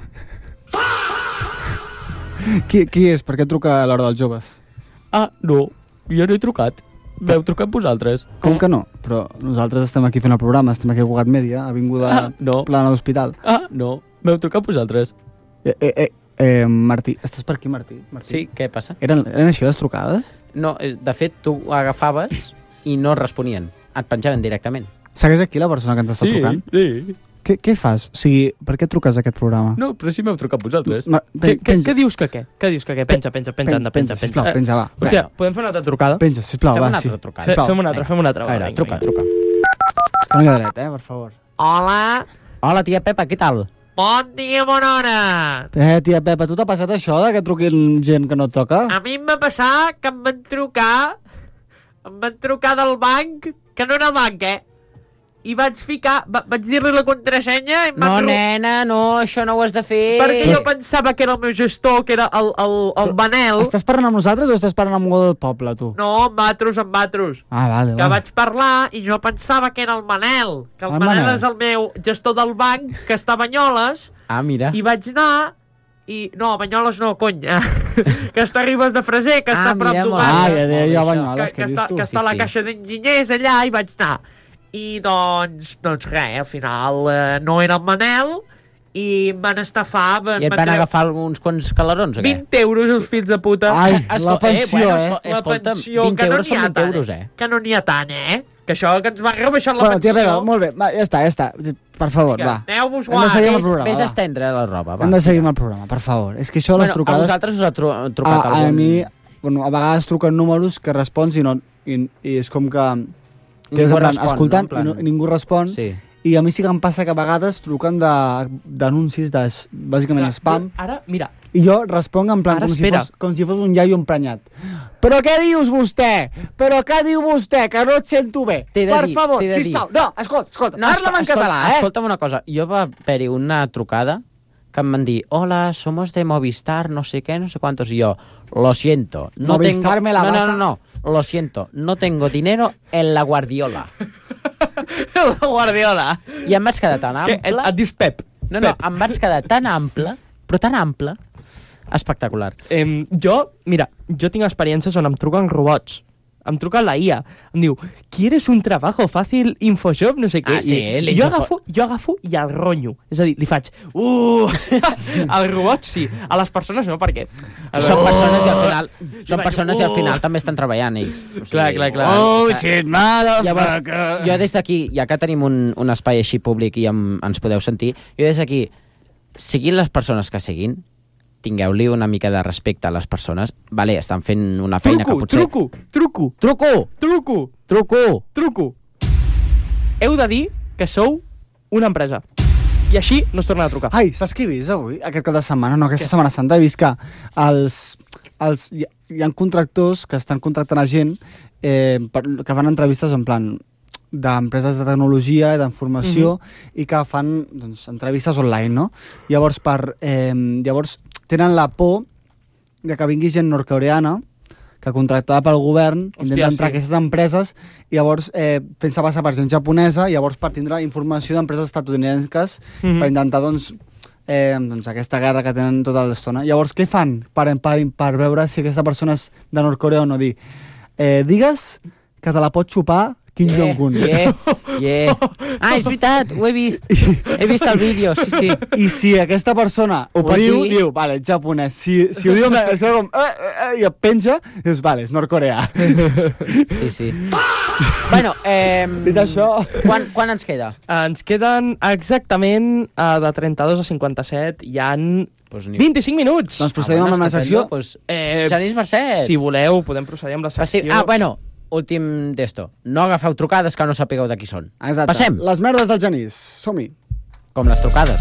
Qui, qui és? Per què truca a l'hora dels joves? ah, no, jo no he trucat. M'heu trucat vosaltres. Com que no? Però nosaltres estem aquí fent el programa, estem aquí a Cugat Mèdia, avinguda Ah, no. plana d'hospital. Ah, no, m'heu trucat vosaltres. Eh, eh, eh, eh, Martí, estàs per aquí, Martí? Martí? Sí, què passa? Eren, eren així les trucades? No, és- de fet, tu agafaves i no responien. Et penjaven directament. Segueix aquí la persona que ens està trucant? sí. Què, què fas? O sigui, per què truques a aquest programa? No, però sí m'heu trucat vosaltres. Ma, Què, pen, què, penja, què dius que què? Què dius que què? Penja, penja, penja, anda, penja, penja. sisplau, penja, va. Hòstia, podem fer una altra trucada? Penja, sisplau, Fem va, una sí. altra trucada. Fe, Sisplau. fem una altra, fem una altra. A veure, Vinga, truca, vinga. truca. Que no hi ha dret, eh, per favor. Hola. Hola, tia Pepa, què tal? Bon dia, bona hora. Eh, tia Pepa, tu t'ha passat això de que truquin gent que no et toca? A mi em va passar que em van trucar, em van trucar del banc, que no era el banc, eh? I vaig ficar, va, vaig dir-li la contrasenya i em No, van ro- nena, no, això no ho has de fer. perquè jo pensava que era el meu gestor, que era el, el, el Manel. Estàs parlant amb nosaltres o estàs parlant amb algú del poble, tu? No, amb matros, amb matros. Ah, vale, Que vale. vaig parlar i jo pensava que era el Manel, que el, El Manel, Manel. és el meu gestor del banc, que està a Banyoles, Ah, mira. i vaig anar i... No, a Banyoles no, cony. que està a Ribes de Freser, que Ah, està a prop mira, molt Ah, d'Uganda. ja deia jo a Banyoles, que, què que, dius està, tu? que està a la Sí, sí. caixa d'enginyers allà i vaig anar. I doncs, doncs res, al final eh, no era el Manel i em van estafar. Van, I et van treu- agafar uns quants calarons, o què? vint euros els fills de puta. Ai, Esco- la pensió, bueno, eh? esco- la Escolta'm, pensió, vint que no euros n'hi són ha vint tant, euros, eh? eh? Que no n'hi ha tant, eh? Que això que ens van rebaixar la Bueno, tia pensió. Pepa, molt bé, va, ja està, ja està. Per favor, va. Aneu-vos Hem de seguir amb el Vés, programa, vés a va. estendre la roba, va. Hem de seguir amb el programa, per favor. És que això, les Bueno, a trucades... vosaltres us ha tru trucat a, a algun... mi, bueno, a vegades truquen números que respons i, no, i, i és com que... Tens, Ningú en plan, respon, escoltant, no? En plan- i, no, i ningú respon. Sí. I a mi sí que em passa que a vegades truquen de d'anuncis, de, bàsicament spam, Ara, mira, i jo responc en plan Ara, com si, espera. fos, com si fos un iaio emprenyat. Però què dius vostè? Però què diu vostè? Que no et sento bé. T'he de Per dir, favor, t'he de dir. sisplau. No, escolta, escolta, no, parla'm en escolta, català, eh? Escolta'm una cosa, jo va haver-hi una trucada que em van dir, hola, somos de Movistar, no sé qué, no sé cuántos, y yo, lo siento. No Movistar tengo... me la no, vas no, a- no, no, lo siento, no tengo dinero en la Guardiola. la Guardiola. I em vaig quedar tan Que et, ample... et dius Pep. No, no, Pep. em vaig quedar tan ample, però tan ample, espectacular. Em, jo, mira, jo tinc experiències on em truquen robots. Em truca la I A. Em diu, ¿quieres un trabajo fàcil Infoshop? No sé què. Ah, sí, I, l'info- i jo, agafo, jo agafo i el ronyo. És a dir, li faig, uh, al robot sí, a les persones no, perquè... A Són veure, persones i al final, Jo són vaig, persones i al oh. final també estan treballant ells. O sigui, Clar, clar, clar. Oh, eh, shit, motherfucker. Llavors, jo des d'aquí, ja que tenim un, un espai així públic i em, ens podeu sentir, jo des d'aquí, siguin les persones que siguin, tingueu-li una mica de respecte a les persones. Vale, estan fent una feina Truco, que potser... truco, truco, Truco! truco, Truco! truco. Heu de dir que sou una empresa. I així no es torna a trucar. Ai, saps què he vist avui? Aquest cap de setmana, no, aquesta Setmana Santa, he vist que els, els, hi, hi ha contractors que estan contractant a gent eh, per, que fan entrevistes en plan d'empreses de tecnologia i d'informació mm-hmm. i que fan doncs, entrevistes online, no? Llavors, per, eh, llavors tenen la por de que vingui gent nord-coreana que contractada pel govern, Hòstia, intenta entrar sí. a aquestes empreses i llavors eh, pensa passar per gent japonesa i llavors per tindre informació d'empreses estatunidenques Mhm. per intentar, doncs, eh, doncs, aquesta guerra que tenen tota l'estona. Llavors, què fan per, per, per veure si aquesta persona és de Nord-Corea o no? Dir, eh, digues que te la pot xupar Kim Yeah, Jong-un. yeah, yeah. Ah, és veritat, ho he vist. He vist el vídeo, sí, sí. I si aquesta persona Ho ho, pot diu, dir? diu, vale, ets japonès. Si, si ho diu, es queda com, eh, eh, eh, i et penja, dius, vale, és nord-coreà. Sí, sí. Bueno, eh, Dit això... quan, quan ens queda? Ens queden exactament uh, de trenta-dos a cinquanta-set, hi han Pues ni... vint-i-cinc minuts. Doncs procedim amb la secció. Pues, Eh, Genís Mercet. Si voleu, podem procedir amb la Passi... secció. Ah, bueno, últim d'esto. No agafeu trucades que no sapigueu de qui són. Exacte. Passem. Les merdes del Genís. Som-hi. Com les trucades.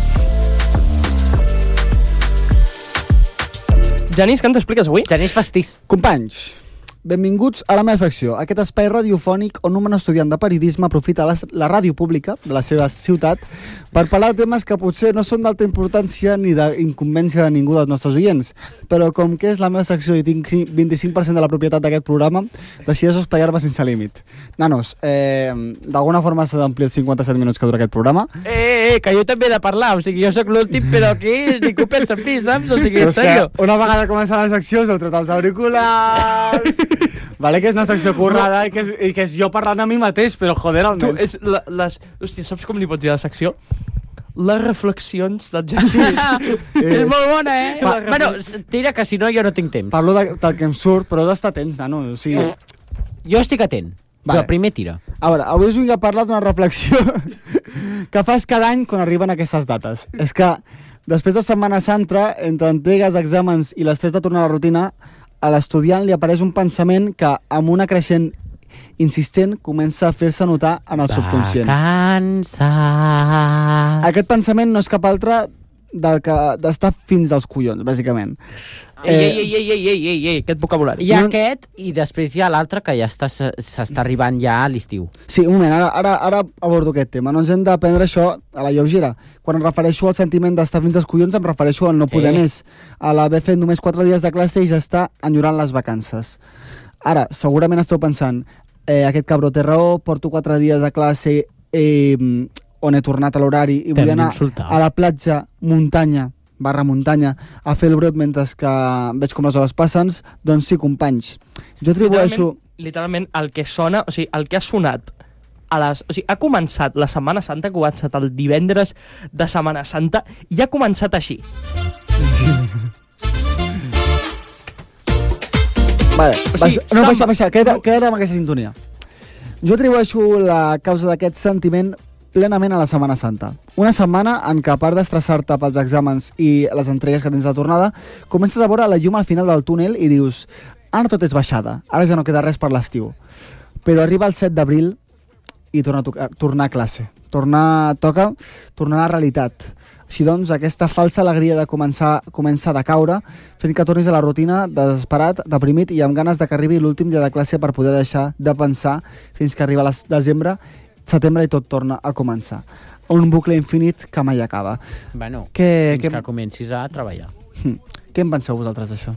Genís, què ens expliques avui? Genís Pastís. Companys, benvinguts a la meva secció, aquest espai radiofònic on un estudiant de periodisme aprofita la, la ràdio pública de la seva ciutat per parlar de temes que potser no són d'alta importància ni d'incumbència de ningú dels nostres oients, però com que és la meva secció i tinc vint-i-cinc per cent de la propietat d'aquest programa, decideixo espaiar-me sense límit. Nanos, eh, d'alguna forma s'ha d'omplir els cinquanta-set minuts que dura aquest programa. Eh, eh, que jo també he de parlar. O sigui, jo sóc l'últim, però aquí ningú pensa en mi, saps? O sigui, Però en és que sèrio. una vegada comença la secció us heu tret els auriculars. Vale, que és una secció currada i que és, i que és jo parlant a mi mateix, però joder, Tu, almenys. és la, les... Hòstia, saps com li pots dir a la secció? Les reflexions del Genís. És molt bona, eh? Va, bueno, s- tira, que si no jo no tinc temps. Parlo de, del que em surt, però heu d'estar atents, nano. O sigui, Jo estic atent. Vale. Vale. Primer tira. a veure, avui us vinc a parlar d'una reflexió que fas cada any quan arriben aquestes dates. És que després de Setmana Santa, entre entregues, exàmens i l'estrès de tornar a la rutina, a l'estudiant li apareix un pensament que, amb una creixent insistent, comença a fer-se notar en el subconscient. Vacances. Aquest pensament no és cap altre del que d'estar fins als collons, bàsicament. Ei, ei, ei, ei, ei, ei, ei, ei, aquest vocabulari. Hi ha No- aquest i després hi ha l'altre que ja està s'està arribant ja a l'estiu. Sí, un moment, ara, ara, ara abordo aquest tema. No ens hem de prendre això a la lleugera. Quan em refereixo al sentiment d'estar fins als collons, em refereixo al no poder Eh. més. A l'haver fet només quatre dies de classe i ja està enyorant les vacances. Ara, segurament esteu pensant, eh, aquest cabró té raó, porto quatre dies de classe eh, on he tornat a l'horari i vull T'hem anar d'insultar. a la platja, muntanya, barra muntanya, a fer el brot mentre que veig com les hores passen, doncs sí, companys. Jo atribueixo... Literalment, literalment, el que sona, o sigui, el que ha sonat a les... O sigui, ha començat la Setmana Santa, ha començat el divendres de Setmana Santa, i ha començat així. Vale, O baixa, sigui, no, baixa, samba- baixa, queda, queda amb aquesta sintonia. Jo atribueixo la causa d'aquest sentiment plenament a la Setmana Santa. Una setmana en què, a part d'estressar-te pels exàmens i les entregues que tens de tornada, comences a veure la llum al final del túnel i dius, ara tot és baixada, ara ja no queda res per l'estiu. Però arriba el set d'abril i torna a, tocar, tornar a classe. Tornar, toca tornar a la realitat. Així doncs, aquesta falsa alegria de començar, començar de caure, fent que tornis a la rutina desesperat, deprimit i amb ganes de que arribi l'últim dia de classe per poder deixar de pensar fins que arriba el desembre, setembre i tot torna a començar. Un bucle infinit que mai acaba. Bueno, Què, fins què, que comencis a treballar. què en penseu vosaltres d'això?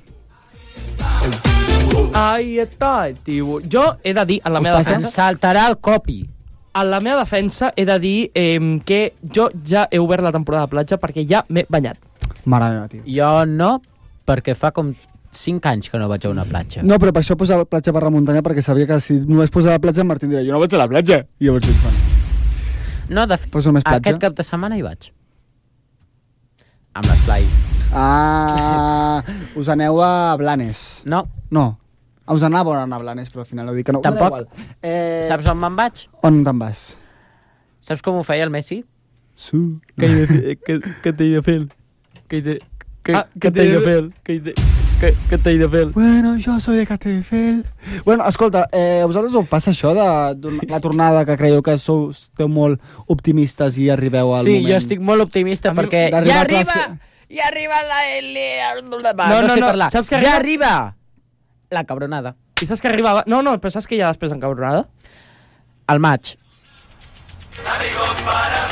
Ai, està, tio. Jo he de dir, en la Us meva passa? Ens defensa, saltarà el copi. en la meva defensa he de dir eh, que jo ja he obert la temporada de platja perquè ja m'he banyat. Mare meva, tio. Jo no, perquè fa com cinc anys que no vaig a una platja. No, però per això posava platja per la muntanya, perquè sabia que si només posava platja, en Martín diria, jo no vaig a la platja. I llavors dic, bueno, No, de fet, Posa només platja. aquest cap de setmana hi vaig. Amb l'esplai. ah, us aneu a Blanes. No, No, us anàveu a anar a Blanes, però al final heu dit que no. Dona Tampoc. igual. Eh, saps on me'n vaig? On te'n vas? Saps com ho feia el Messi? Sí. Què he de fer? Què, què t'he de fer? Què he de... Què, Ah, què t'he de fer? Què, he de... què, què t'he de fer? Bueno, jo soy de Catefel. Bueno, escolta, eh, a vosaltres us passa això de, de la tornada que creieu que sou, esteu molt optimistes i arribeu al Sí, moment? jo estic molt optimista A mi- perquè d'arribar ja a arriba, classe- ja arriba la... el- No, no, no, sé no, parlar. saps que Ja arriba- arriba la cabronada. I saps que arribava... No, no, però saps que hi ha després encabronada? Al maig.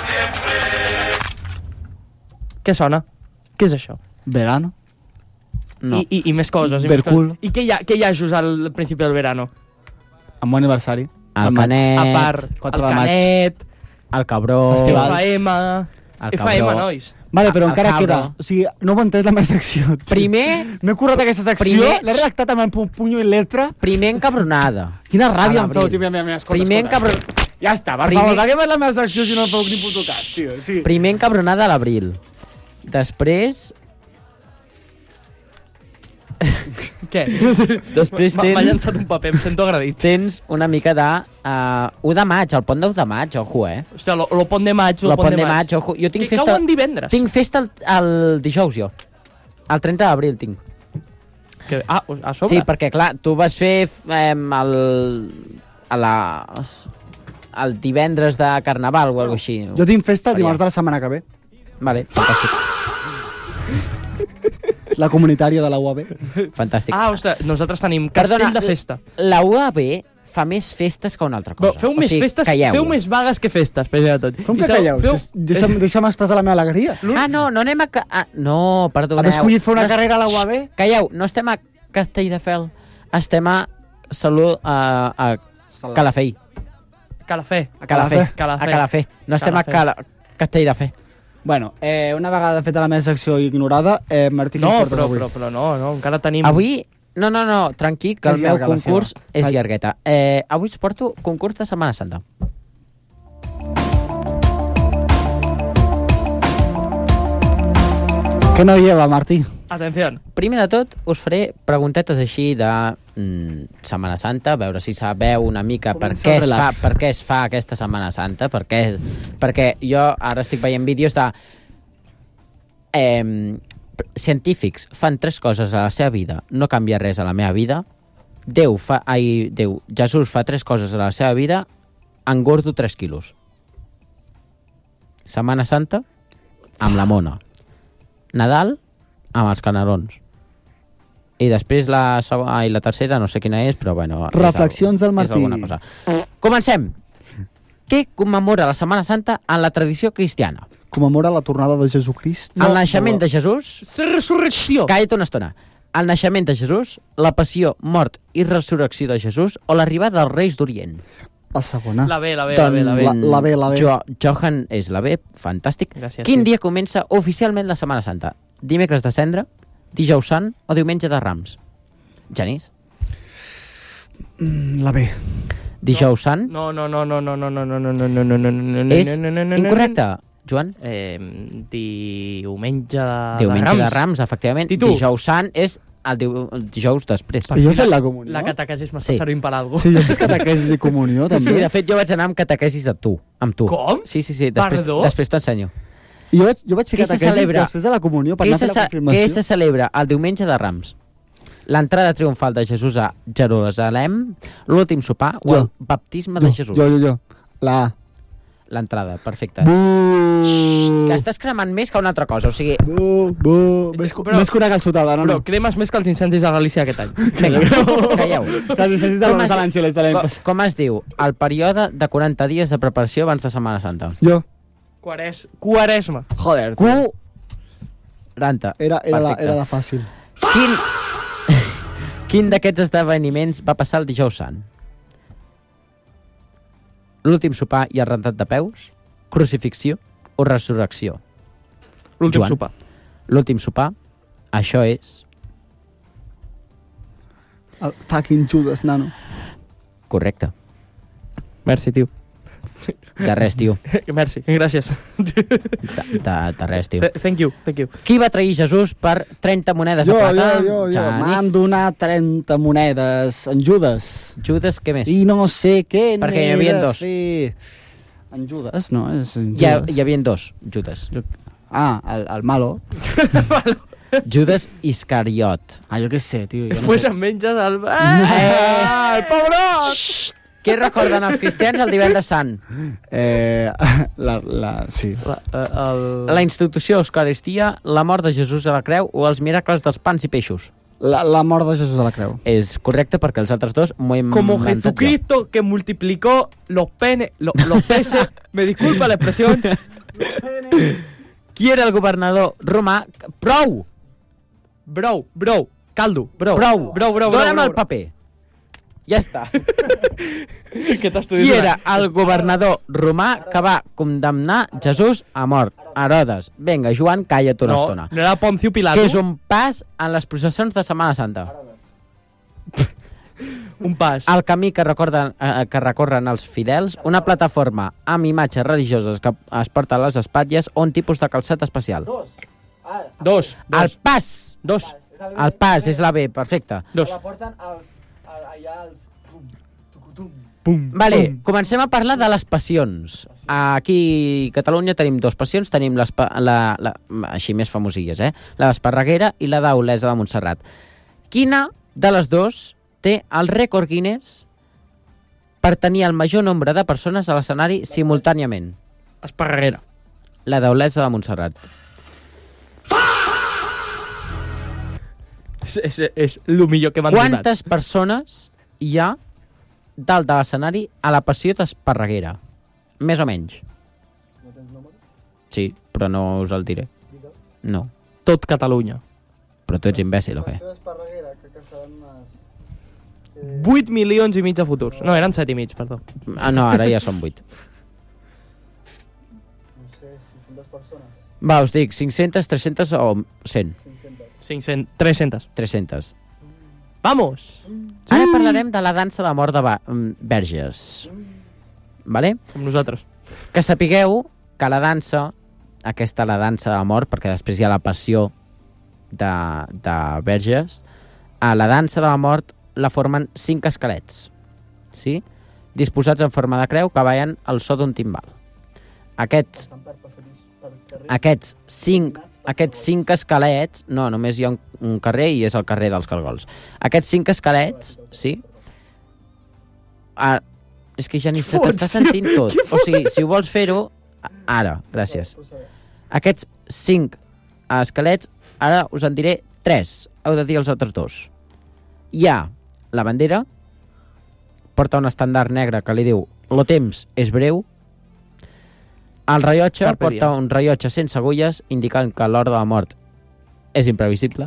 Què sona? Què és això? Verano? No. I, i, I més coses. I, més Bercul. coses. I què hi ha, què hi ha just al principi del verano? Amb bon aniversari. El Al maig. canet, A part, quatre el de maig. canet, el cabró, Festivals. F M... el F M, cabró. nois. Vale, però El encara cabro. queda... O sigui, no ho he entès la meva secció. tio. Primer, M'he currat aquesta secció, Primer- l'he redactat amb el pu- punyo i letra. primer encabronada. Quina ràbia A em feu, l'abril. tio. Mira, mira, mira, escolta, Primer escolta. encabron... Ja està, per Primer- favor, de què és la meva secció si no em feu ni puto cas, tio? Sí. Primer encabronada a l'abril. Després... Què? Després M'ha m'ha tens, llançat un paper, em sento agredit. tens una mica de... Uh, u de maig, el pont de u de maig, ojo, eh? Hòstia, lo, lo pont de maig, lo, El pont de maig, ojo. Jo tinc Que festa... cau en divendres. Tinc festa el, el dijous, jo. El trenta d'abril tinc. Que, ah, a sobre? Sí, perquè, clar, tu vas fer eh, el... a la... el divendres de Carnaval o alguna cosa així. Jo tinc festa el Allà. dimarts de la setmana que ve. Vale, fantàstic. La comunitària de la U A B. Fantàstic. Ah, ostres, nosaltres tenim castell Perdona, de festa. La U A B fa més festes que una altra cosa. Bé, feu més o sigui, festes, calleu. feu més vagues que festes, primer de tot. Com I que sabeu- calleu? feu- Deixa'm, deixa'm expressar la meva alegria. Ah, no, no anem a... Ca... Ah, no, perdoneu. Haver escollit fer una no es- carrera a la U A B? Calleu, no estem a Castelldefels, estem a Salut... a, a Calafell. Calafé. A Calafell. Calafé. A Calafell. No estem Calafé. a Cala... Castelldefels. Bueno, eh, una vegada feta la meva secció ignorada, eh, Martí, què No, ens portes però, avui? però, però no, no, encara tenim... Avui... No, no, no, tranquil, que És el meu llarga la concurs seva. és Ai. llargueta. Eh, avui us porto concurs de Setmana Santa. Què no lleva, Martí? Atenció. Primer de tot, us faré preguntetes així de mm, Setmana Santa, a veure si sabeu una mica per Comença què, el es fa, relax. per què es fa aquesta Setmana Santa, per què, perquè jo ara estic veient vídeos de... Eh, científics fan tres coses a la seva vida, no canvia res a la meva vida. Déu fa... Ai, Déu, Jesús fa tres coses a la seva vida, engordo tres quilos. Setmana Santa, amb la mona. Nadal, amb els canelons. I després la segona i la tercera, no sé quina és, però bueno... és Reflexions del al- és Martí. alguna cosa. Comencem! Què commemora la Setmana Santa en la tradició cristiana? Commemora la tornada de Jesucrist. El naixement de Jesús... La resurrecció. Calla't una estona. El naixement de Jesús, la passió, mort i resurrecció de Jesús o l'arribada dels Reis d'Orient? La segona. La B, la B, la B, la B. La- la B, la B. Jo, Johan és la B, fantàstic. Gràcies, Quin tio. dia comença oficialment la Setmana Santa? Dimecres de Cendre, dijous sant o diumenge de Rams? Genís? Mm, La B. Dijous sant? No, no, no, no, no, no, no, no, no, no, no, no, no, no, no, És no, no, no, no. incorrecte, Joan? Eh, diumenge de, Diumenge de de Rams, efectivament. I tu? Dijous sant és el, diu, el dijous després. I jo he fet la comunió? La catequesis m'està Sí. servint per alguna Sí, jo he fet catequesis i comunió, també. Sí, de fet jo vaig anar amb catequesis a tu, amb tu. Com? Sí, sí, sí, després, Perdó? després t'ho ensenyo. I jo vaig, jo vaig fer Què se catequesis celebra? després de la comunió per Què anar a se, fer la ce- què confirmació. se celebra el diumenge de Rams? L'entrada triomfal de Jesús a Jerusalem, l'últim sopar o Jo. el baptisme de Jo, Jesús? jo, jo, jo. La A. L'entrada, perfecte. Bu, Que estàs cremant més que una altra cosa, o sigui... bu, bu. Més, Però- més que una calçotada, no? Però no. cremes més que els incendis de Galícia aquest any. Vinga, calleu. Que els incendis de Com Los es- Angeles, de l'any Com, passat. com es diu el període de quaranta dies de preparació abans de Setmana Santa? Jo. Quares... Quaresma. Joder. Q... quaranta. Era, era, la, Perfecte. era la fàcil. Quin, quin d'aquests esdeveniments va passar el dijous sant? L'últim sopar i el rentat de peus? Crucifixió o resurrecció? L'últim Joan. sopar. L'últim sopar, això és... El fucking Judas, nano. Correcte. Merci, tio. De res, tio. Merci, gràcies. De, de, de res, tio. Th- Thank you, thank you. Qui va trair Jesús per trenta monedes Jo, de jo, plata? jo, jo. Genís. M'han donat trenta monedes en Judas. Judes, què més? I no sé què Perquè hi n'he havia de dos. fer. En Judes, no? És en Hi, ha, Judas. hi havia dos, Judes. Ah, el, el malo. Judes Iscariot. Ah, jo què sé, tio. Jo no Pues sé. em menges el... Eh, el pobrot! Què recorden els cristians el divendres sant? Eh, la, la, sí. La, eh, el... La institució Eucaristia, la mort de Jesús a la creu o els miracles dels pans i peixos? La, la mort de Jesús a la creu. És correcte perquè els altres dos m'ho he Como inventat jo. Jesucristo que multiplicó los penes, lo- los peces, me disculpa la expresión. Qui era el governador romà? Prou! Brou, brou, caldo, brou. Brou, brou, brou. Dóna'm brou, el paper. Ja està. Què t'estudis? Qui era el governador romà que va condemnar Jesús a mort? Herodes. Vinga, Joan, calla't una No, estona. no era Poncio Pilato? Que és un pas en les processons de Setmana Santa. Un pas. El camí que, recorden, eh, que recorren els fidels, una plataforma amb imatges religioses que es porta a les espatlles o un tipus de calçat especial. Dos. Ah, Dos. El dos. pas. Dos. El pas és la B, perfecte. Dos. La porten els... allà els... Tucutum. Pum. Vale, pum. comencem a parlar de les passions. Aquí a Catalunya tenim dos passions, tenim l'espa- la, la, així més famosilles, eh? La d'Esparreguera i la d'Olesa de Montserrat. Quina de les dues té el rècord Guinness per tenir el major nombre de persones a l'escenari simultàniament? Esparreguera. La d'Olesa de Montserrat. És, és, és el millor que m'han donat. Quantes persones hi ha dalt de l'escenari a la passió d'Esparreguera? Més o menys. No tens número? Sí, però no us el diré. Digue'l. No. Tot Catalunya. Però tu ets imbècil o què? Passió d'Esparreguera, crec que seran unes... vuit milions i mig de futurs. No, eren set i mig, perdó. Ah, no, ara ja són vuit. No sé, cinc-centes persones. Va, us dic, cinc-centes, tres-centes o cent? cinc-centes. cinc-cents, tres-cents. tres-centes. Vamos! Ara parlarem de la dansa de mort de va- mm, verges. Vale? Com nosaltres. Que sapigueu que la dansa, aquesta la dansa de la mort, perquè després hi ha la passió de, de verges, a la dansa de la mort la formen cinc esquelets, sí? Disposats en forma de creu que ballen al so d'un timbal. Aquests, Estan per passadís, per carrer. aquests, cinc, aquests cinc esquelets, no, només hi ha un, un carrer i és el carrer dels Cargols. Aquests cinc esquelets, sí? Ah, és que ja ni se t'està sentint tot. O sigui, si ho vols fer-ho, ara, gràcies. Aquests cinc esquelets, ara us en diré tres. Heu de dir els altres dos. Hi ha la bandera, porta un estendard negre que li diu «Lo temps és breu». El rellotge Carpe porta diem. un rellotge sense agulles, indicant que l'hora de la mort és imprevisible.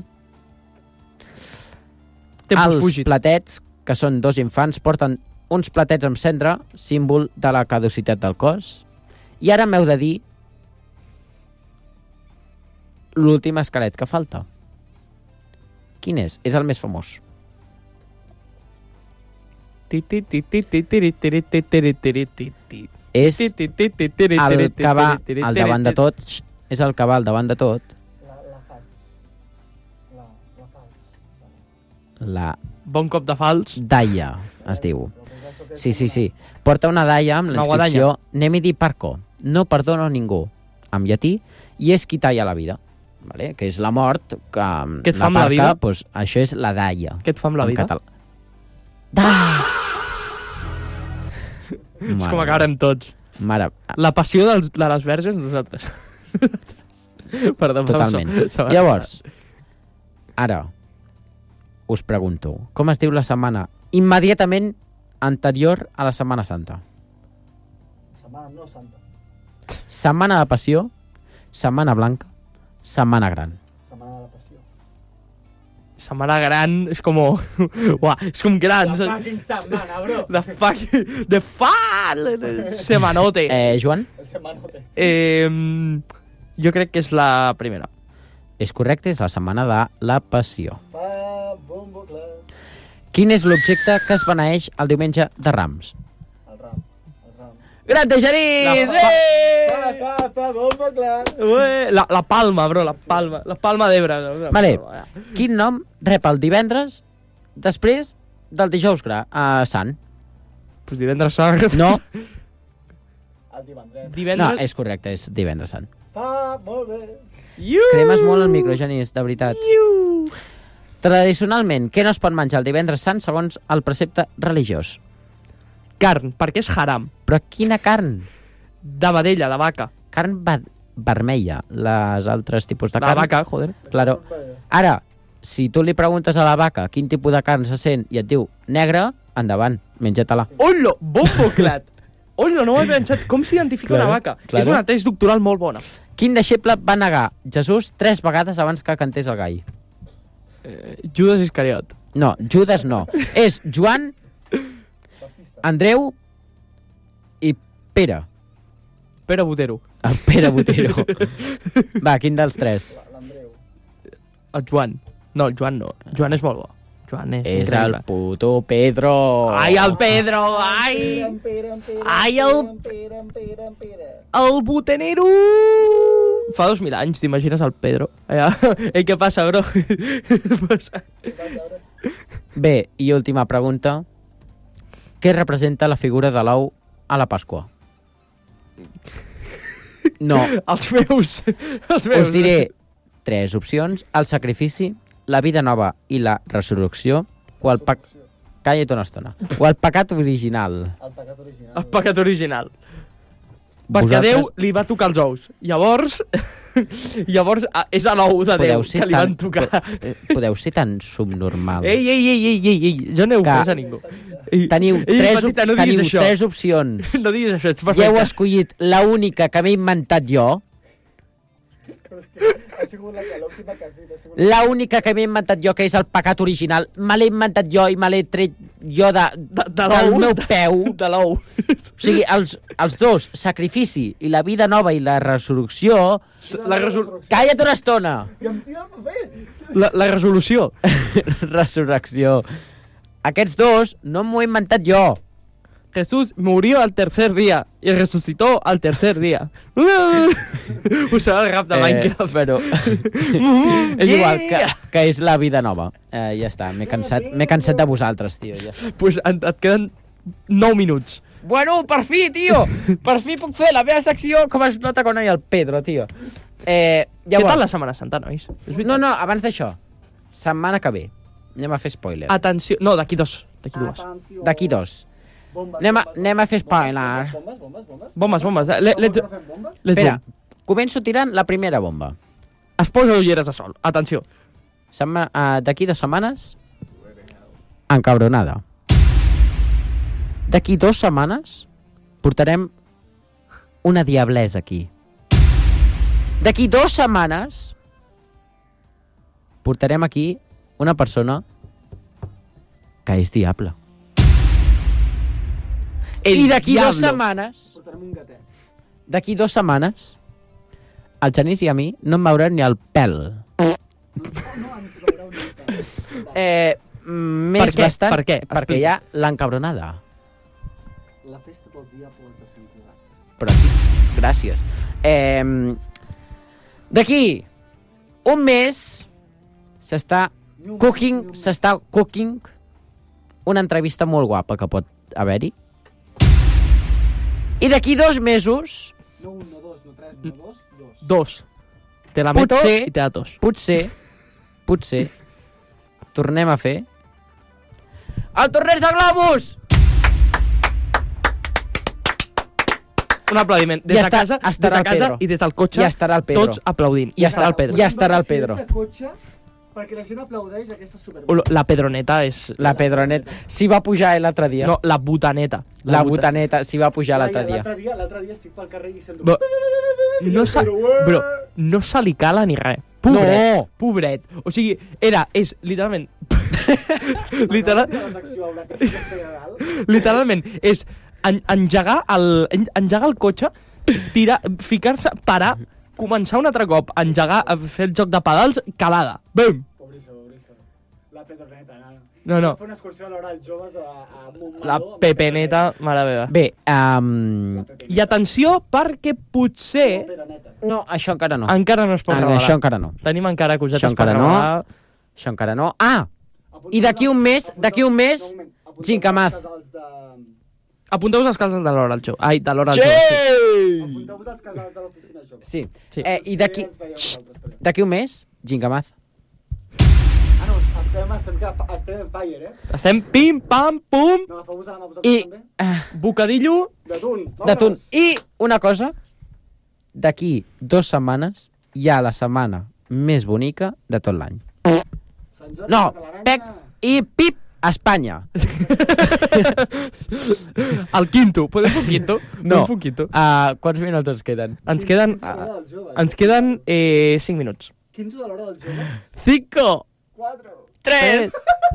Tempus Els fugit. platets, que són dos infants, porten uns platets amb cendra, símbol de la caducitat del cos. I ara m'heu de dir l'últim esquelet que falta. Quin és? És el més famós. És el que va al davant de tot. Xxt, és el que va al davant de tot. La, la fals. La, la fals. La Bon cop de fals. daia, es diu. Sí, sí, sí. Porta una daia amb Una l'inscripció Nemidi Parco, no perdono ningú, en llatí, i és qui talla la vida. Vale? Que és la mort, que Què et fa amb la vida? Pues, això és la daia. Què et fa amb la en vida? català. Da! És com acabarem tots. Mare, La passió dels, de les verges, nosaltres. Perdó, totalment. Perdó. Llavors, ara, us pregunto, com es diu la setmana immediatament anterior a la Setmana Santa? Setmana no santa. Setmana de Passió, Setmana Blanca, Setmana Gran. Setmana de la passió. Setmana gran és com... Uah, és com gran. La fucking setmana, bro. The fucking... The fuck... Semanote. Eh, Joan? El semanote. Eh, jo crec que és la primera. És correcte, és la setmana de la Passió. Pa, bombo, clar. Quin és l'objecte que es beneeix el diumenge de Rams? El ram. El ram. Gran Tejerís! La Pa, pa, pa, bombo, clar. Ué, la, la Palma, bro, la Palma. La Palma d'Ebre. Vale, quin nom rep el divendres després del dijous gra, uh, sant? Pues divendres sant. No, El divendres. no, Divendres... és correcte, és divendres sant. Pa, molt bé. Iu! Cremes molt el micro, Genís, de veritat. Iu! Tradicionalment, què no es pot menjar el divendres sant segons el precepte religiós? Carn, perquè és haram. Però quina carn? De vedella, de vaca. Carn va- vermella. Les altres tipus de De carn... vaca, joder. Claro. Ara, si tu li preguntes a la vaca quin tipus de carn se sent i et diu negre, endavant, menja-te-la. Ollo, bombo clat. Ollo, no ho he pensat. Com s'identifica Claro, una vaca? claro. És una tesi doctoral molt bona. Quin deixeble va negar Jesús tres vegades abans que cantés el gall? Eh, Judas Iscariot. No, Judas no. És Joan, Andreu i Pere. Pere Botero. El Pere Botero. Va, quin dels tres? El Joan. No, el Joan no. Joan és molt bo. Joan és, És increïble. el puto Pedro. Ai, el Pedro! Ai! Ai, el... El botanero! Fa dos mil anys, t'imagines el Pedro? Allà. Ei, què passa, bro? Bé, i última pregunta. Què representa la figura de l'ou a la Pasqua? No. Els meus. Els meus. Us diré tres opcions. El sacrifici, la vida nova i la resurrecció, o el pecat... Calla't una estona. O el pecat original. El pecat original. El pecat original. Perquè Vosaltres... Déu li va tocar els ous. Llavors, llavors és a l'ou de Déu que li van tocar. Podeu ser tan subnormals. Ei, ei, ei, ei, ei, ei. Jo no he ofès a ningú. Ei, teniu ei, tres, petita, no teniu això. tres opcions. No diguis això, ets I heu perfecte. escollit l'única que m'he inventat jo. Però és que ha sigut la- l'última que has dit. ha sigut- L'única que m'he inventat jo, que és el pecat original, me l'he inventat jo i me l'he tret jo de, De, de del l'ou. meu peu. De l'ou. O sigui, els, els dos, sacrifici i la vida nova i la resurrecció... La, resol... Calla't una estona! I em tira el paper! la, la resolució. Resurrecció. Aquests dos no m'ho he inventat jo. Jesús murió al tercer día y resucitó al tercer día. Usava el rap de Minecraft. Eh, però... és igual, que, que és la vida nova. Eh, ja està, m'he cansat, m'he cansat de vosaltres, tio. Ja està. Pues et, et queden nou minuts. Bueno, per fi, tio! Per fi puc fer la meva secció com es nota quan hi ha el Pedro, tio. Eh, Què llavors... tal la Setmana Santa, nois? És veritat. No, no, abans d'això. Setmana que ve. Anem a fer spoiler. Atenció... No, d'aquí dos. D'aquí dues. Atenció. D'aquí dos. Bombes, Anem a, bombes, anem a fer bombes, spoiler. Bombes, bombes, bombes. Bombes, bombes. Le, let's, Com que no fem bombes? let's Espera, boom. començo tirant la primera bomba. Es posa ulleres de sol. Atenció. Setma, uh, D'aquí dues setmanes, encabronada. D'aquí dues setmanes, portarem una diablesa aquí. D'aquí dues setmanes, portarem aquí una persona que és diable. El I d'aquí dues diablo. setmanes, Portarem un gatet. d'aquí dues setmanes, el Genís i a mi no em veurem ni el pèl. No, no ens veureu ni Eh, mm, més Per què? bastant, Per què? perquè hi ha l'encabronada. La festa dels diables de Sant Cugat. Però aquí, gràcies. Eh, D'aquí un mes s'està cooking, s'està cooking una entrevista molt guapa que pot haver-hi. I d'aquí dos mesos, No un, no dos, no tres, no dos, dos. Dos. Te la meto Potser- i te la tos. potser, potser, tornem a fer el torneig de globus! Un aplaudiment. Des Ja de està, casa, des estarà de el casa Pedro. i des del cotxe, Ja estarà el Pedro. tots aplaudint. Ja I estarà el Pedro. Ja estarà el Pedro. De cotxe, perquè la gent aplaudeix aquesta superbola. La pedroneta és... La Pedronet s'hi va pujar eh, l'altre dia. No, la botaneta. la buta- botaneta s'hi va pujar l'altre dia. L'altre dia, l'altre dia estic pel carrer i sento... Bro, no se, bro, no se li cala ni res. Pobret, No! pobret. O sigui, era, és, literalment... literal, La secció, una que sí que feia dalt. literalment, és en, engegar, el, en, engegar el cotxe, tirar, ficar-se, parar, començar un altre cop, engegar, a fer el joc de pedals, calada. Bum! Pobrissó, pobrissó. La pedroneta, no? No, no. Fer una excursió a l'hora dels joves a, a Montmeló. La amb pepeneta, mare meva. Bé, um, La pepeneta. I atenció, perquè potser La peroneta. no, això encara no. encara no es pot Ah, revelar. això encara no. Tenim encara cosetes Això encara per no. revelar. Això encara no. Ah! I d'aquí un mes, d'aquí un mes, Gincamaz. Apunteu-vos als cases de l'hora al show. Ai, de l'hora al Sí! show. Apunteu-vos als casals de l'oficina jove. Sí. Sí. Eh, I d'aquí d'aquí un mes, Gincamaz. Ah, no, estem, estem, estem en fire, eh? Estem pim, pam, pum, No, agafeu-vos a la mà vosaltres I, també. uh, bocadillo. D'atún. d'atún. I una cosa, d'aquí dues setmanes hi ha la setmana més bonica de tot l'any. Sant Jordi, No, Catalaranya. pec i pip, Espanya. El quinto. Podem fer un quinto? No. Podem fer un quinto? Uh, quants minuts ens queden? Ens queden, Quinto de l'hora dels joves. ens queden eh, cinc minuts. Quinto de l'hora dels joves. Cinco! Tres!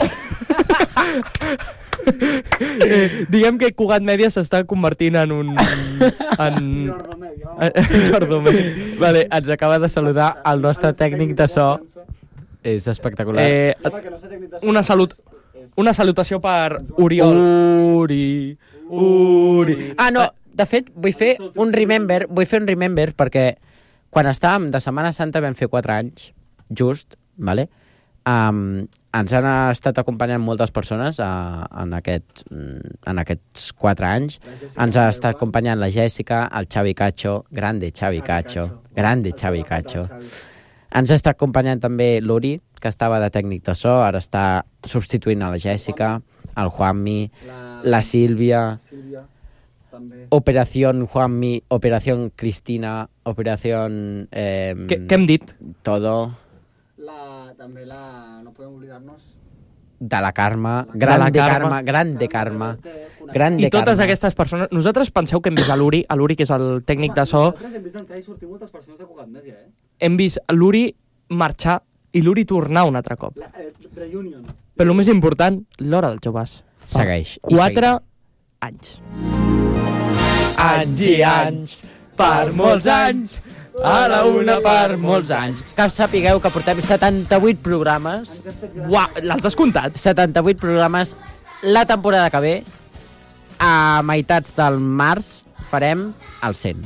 eh, diguem que Cugat Mèdia s'està convertint en un... En... Jordomé. Vale, ens acaba de saludar el nostre tècnic de so. És espectacular. Eh, una, salut, una salutació per Oriol. Uri, Uri. Ah, no, de fet, vull fer un remember, vull fer un remember perquè quan estàvem de Setmana Santa vam fer quatre anys, just, vale? Um, ens han estat acompanyant moltes persones uh, en, aquest, en aquests quatre anys. Ens ha estat acompanyant la Jèssica, el Xavi Cacho, grande Xavi Cacho, grande Xavi Cacho. Ens ha estat acompanyant també l'Uri, que estava de tècnic de so, ara està substituint a la Jèssica, el Juanmi, la Sílvia, Operació Juanmi, Operació Cristina, Operació... Eh, què, què hem dit? Todo... La, també la... No podem oblidar-nos... De la Carme, grande de la Carme, Carme. grande Carme, grande I totes Carme. aquestes persones... Nosaltres penseu que hem vist a l'Uri, a l'Uri que és el tècnic de so, Nosaltres hem vist entrar i sortir moltes persones de Cugat Mèdia, eh? hem vist l'Uri marxar i l'Uri tornar un altre cop. La, eh, reunion. Però el més important, l'Hora dels Joves. Fa Segueix. i Quatre seguirà. anys. Anys i anys, per molts anys, a la una per molts anys. Que sapigueu que portem setanta-vuit programes. Uau, l'has descomptat? setanta-vuit programes. La temporada que ve, a meitats del març, farem el cent.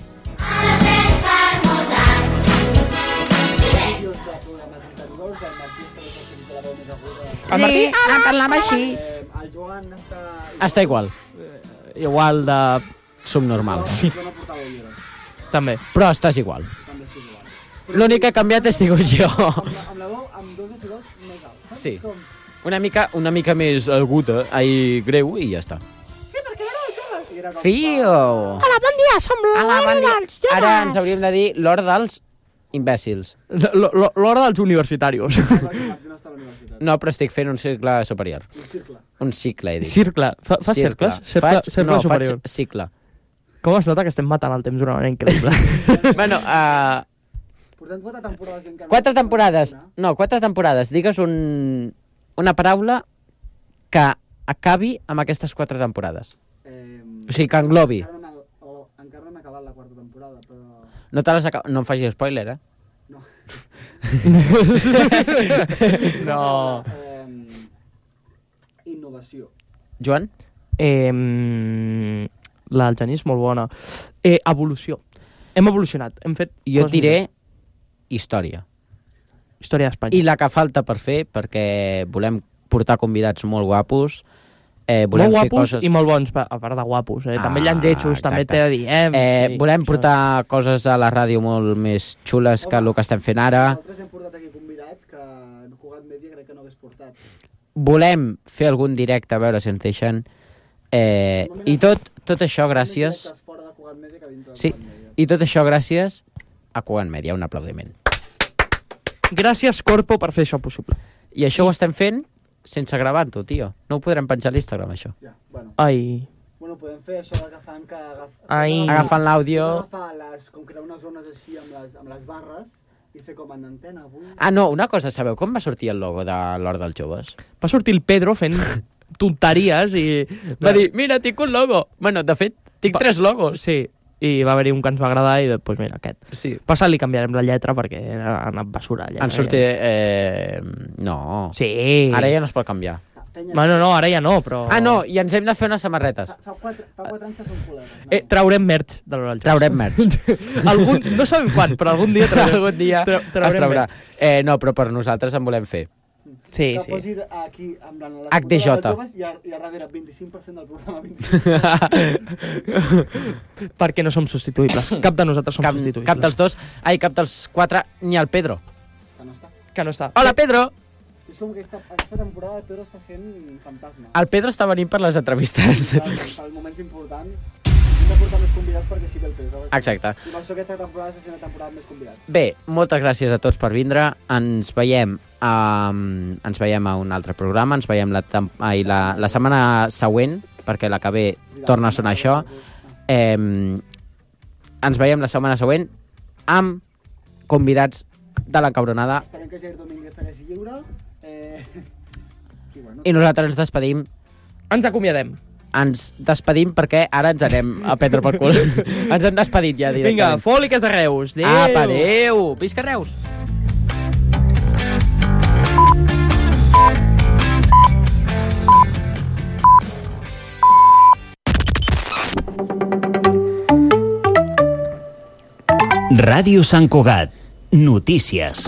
El Martí? ara parlem així. Eh, el Joan està... Està igual. Igual de... Subnormal. Sí. Jo no portava ulleres. També. Però estàs igual. També estic igual. L'únic que ha canviat he sigut jo. Amb la, amb la veu, amb dos decibels més alt. Saps? Sí. Com... Una mica, una mica més aguda, ai, greu, i ja està. Sí, perquè era dels joves. I era com... Fio! Hola, bon dia, som l'hora dels joves. Ara ens hauríem de dir l'hora dels imbècils. L- l- L'hora dels universitarios. Martí no està a la universitat. No, però estic fent un cicle superior. Un cercle. Un cicle, he dit. Circle. Fa, fa cercles? Cercle, Faig, cercle no, superior. faig cicle. Com es nota que estem matant el temps d'una manera increïble. Bueno, uh, Portem quatre temporades encara. quatre temporades. No, quatre temporades. Digues un, una paraula que acabi amb aquestes quatre temporades. Eh, O sigui, que englobi. Encara no, m'ha- o- encara no hem acabat la quarta temporada, però... No te les acab... No em facis spoiler, eh? No. No. Eh, innovació. Joan? Eh, la del Genís, molt bona. Eh, evolució. Hem evolucionat. Hem fet Jo coses et diré millors. història. Història d'Espanya. I la que falta per fer, perquè volem portar convidats molt guapos, eh, volem Molt fer guapos coses... i molt bons, a part de guapos. Eh? També hi ha Ah, lletjos, també exacte. t'he de dir. Eh, Eh, Sí, volem això. portar coses a la ràdio molt més xules que el que estem fent ara. Nosaltres hem portat aquí convidats que Cugat Mèdia crec que no hagués portat. Volem fer algun directe, a veure si ens deixen. Eh, I tot, tot això gràcies... Més fora de Cugat Mèdia que dintre de Sí, Cugat Mèdia. i tot això gràcies a Cugat Mèdia. Un aplaudiment. Gràcies, Corpo, per fer això possible. I això ho estem fent sense gravar-ho, tio. No ho podrem penjar a l'Instagram, això. Ja, bueno. Ai. Bueno, podem fer això d'agafant que... Agaf... Ai. Agafant l'àudio... Agafar les... Com crear unes zones així amb les, amb les barres i fer com en antena avui. Ah, no, una cosa, sabeu com va sortir el logo de l'Hora dels Joves? Va sortir el Pedro fent tonteries i... Va dir, mira, tinc un logo. Bueno, de fet, tinc Va- tres logos. Sí, i va haver-hi un que ens va agradar i després, mira, aquest. Sí. Passa, li canviarem la lletra perquè ha anat basura. La lletra, Han sortit... Eh... No. Sí. Ara ja no es pot canviar. Penya, Bueno, no, ara ja no, però... Ah, no, i ens hem de fer unes samarretes. Fa, fa, quatre, fa quatre anys que som col·legues. No? Eh, traurem merch de l'Hora del Joc. Traurem merch. algun, no sabem quan, però algun dia traurem. Algun dia tra es traurem traurà. merch. Eh, no, però per nosaltres en volem fer. Sí, que sí. posi aquí amb la, la H D J. dels joves i a, i a darrere vint-i-cinc per cent del programa. vint-i-cinc per cent. Perquè no som substituïbles. Cap de nosaltres som Cap, substituïbles. cap dels dos, ai, cap dels quatre, ni el Pedro. Que no està. Que no està. Hola, Pedro! És com que aquesta, aquesta temporada el Pedro està sent fantasma. El Pedro està venint per les entrevistes. Per, per els moments importants hem de portar més convidats perquè sí ve el Pedro. Exacte. I per això aquesta temporada està sent una temporada amb més convidats. Bé, moltes gràcies a tots per vindre. Ens veiem, um, ens veiem a un altre programa. Ens veiem la, tem- ai, la, la setmana següent, perquè la que ve torna a sonar això. Eh, ens veiem la setmana següent amb convidats de l'encabronada. Esperem que Jair Domínguez segueixi lliure. Eh, Eh... I nosaltres ens despedim. Ens acomiadem. Ens despedim perquè ara ens anem a prendre pel cul. Ens hem despedit ja directament. Vinga, fòliques a Reus. Adéu. Apa, adéu. Visca Reus. Ràdio Sant Cugat. Notícies.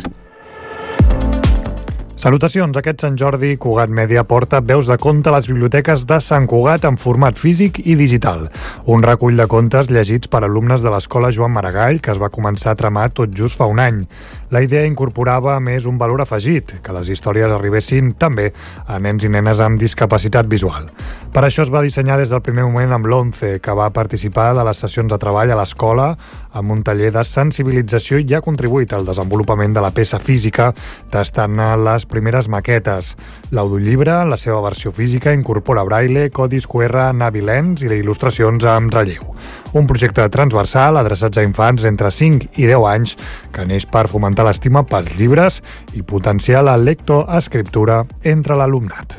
Salutacions. Aquest Sant Jordi, Cugat Mèdia porta Veus de conte a les biblioteques de Sant Cugat en format físic i digital. Un recull de contes llegits per alumnes de l'Escola Joan Maragall, que es va començar a tramar tot just fa un any. La idea incorporava, a més, un valor afegit, que les històries arribessin també a nens i nenes amb discapacitat visual. Per això es va dissenyar des del primer moment amb l'ONCE, que va participar de les sessions de treball a l'escola amb un taller de sensibilització i ha contribuït al desenvolupament de la peça física, tastant les primeres maquetes. L'audiollibre, la seva versió física, incorpora braille, codis Q R, navilents i il·lustracions amb relleu. Un projecte transversal adreçats a infants entre cinc i deu anys que neix per fomentar l'estima pels llibres i potenciar la lectoescriptura entre l'alumnat.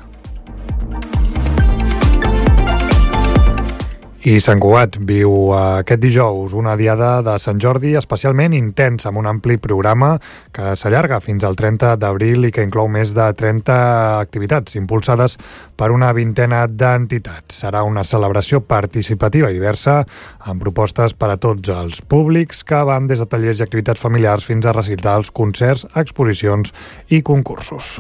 I Sant Cugat viu aquest dijous una diada de Sant Jordi especialment intensa, amb un ampli programa que s'allarga fins al trenta d'abril i que inclou més de trenta activitats impulsades per una vintena d'entitats. Serà una celebració participativa i diversa, amb propostes per a tots els públics, que van des de tallers i activitats familiars fins a recitals, concerts, exposicions i concursos.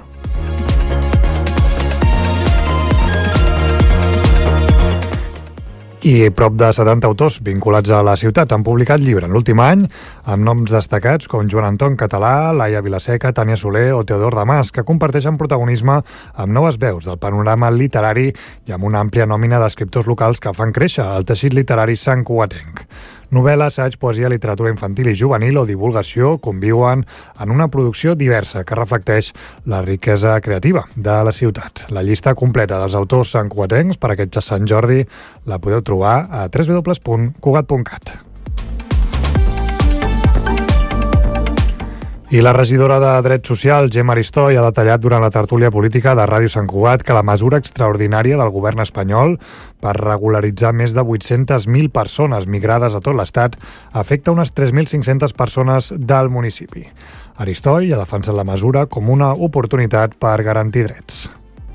I prop de setanta autors vinculats a la ciutat han publicat llibre en l'últim any, amb noms destacats com Joan Anton Català, Laia Vilaseca, Tània Soler o Teodor Damas, que comparteixen protagonisme amb noves veus del panorama literari i amb una àmplia nòmina d'escriptors locals que fan créixer el teixit literari santcugatenc. Novel·la, assaig, poesia, literatura infantil i juvenil o divulgació conviuen en una producció diversa que reflecteix la riquesa creativa de la ciutat. La llista completa dels autors santcugatencs per aquest Sant Jordi la podeu trobar a w w w punt cugat punt cat. I la regidora de Drets Socials, Gemma Aristoi, ha detallat durant la tertúlia política de Ràdio Sant Cugat que la mesura extraordinària del govern espanyol per regularitzar més de vuit-centes mil persones migrades a tot l'Estat afecta unes tres mil cinc-centes persones del municipi. Aristoi ha defensat la mesura com una oportunitat per garantir drets.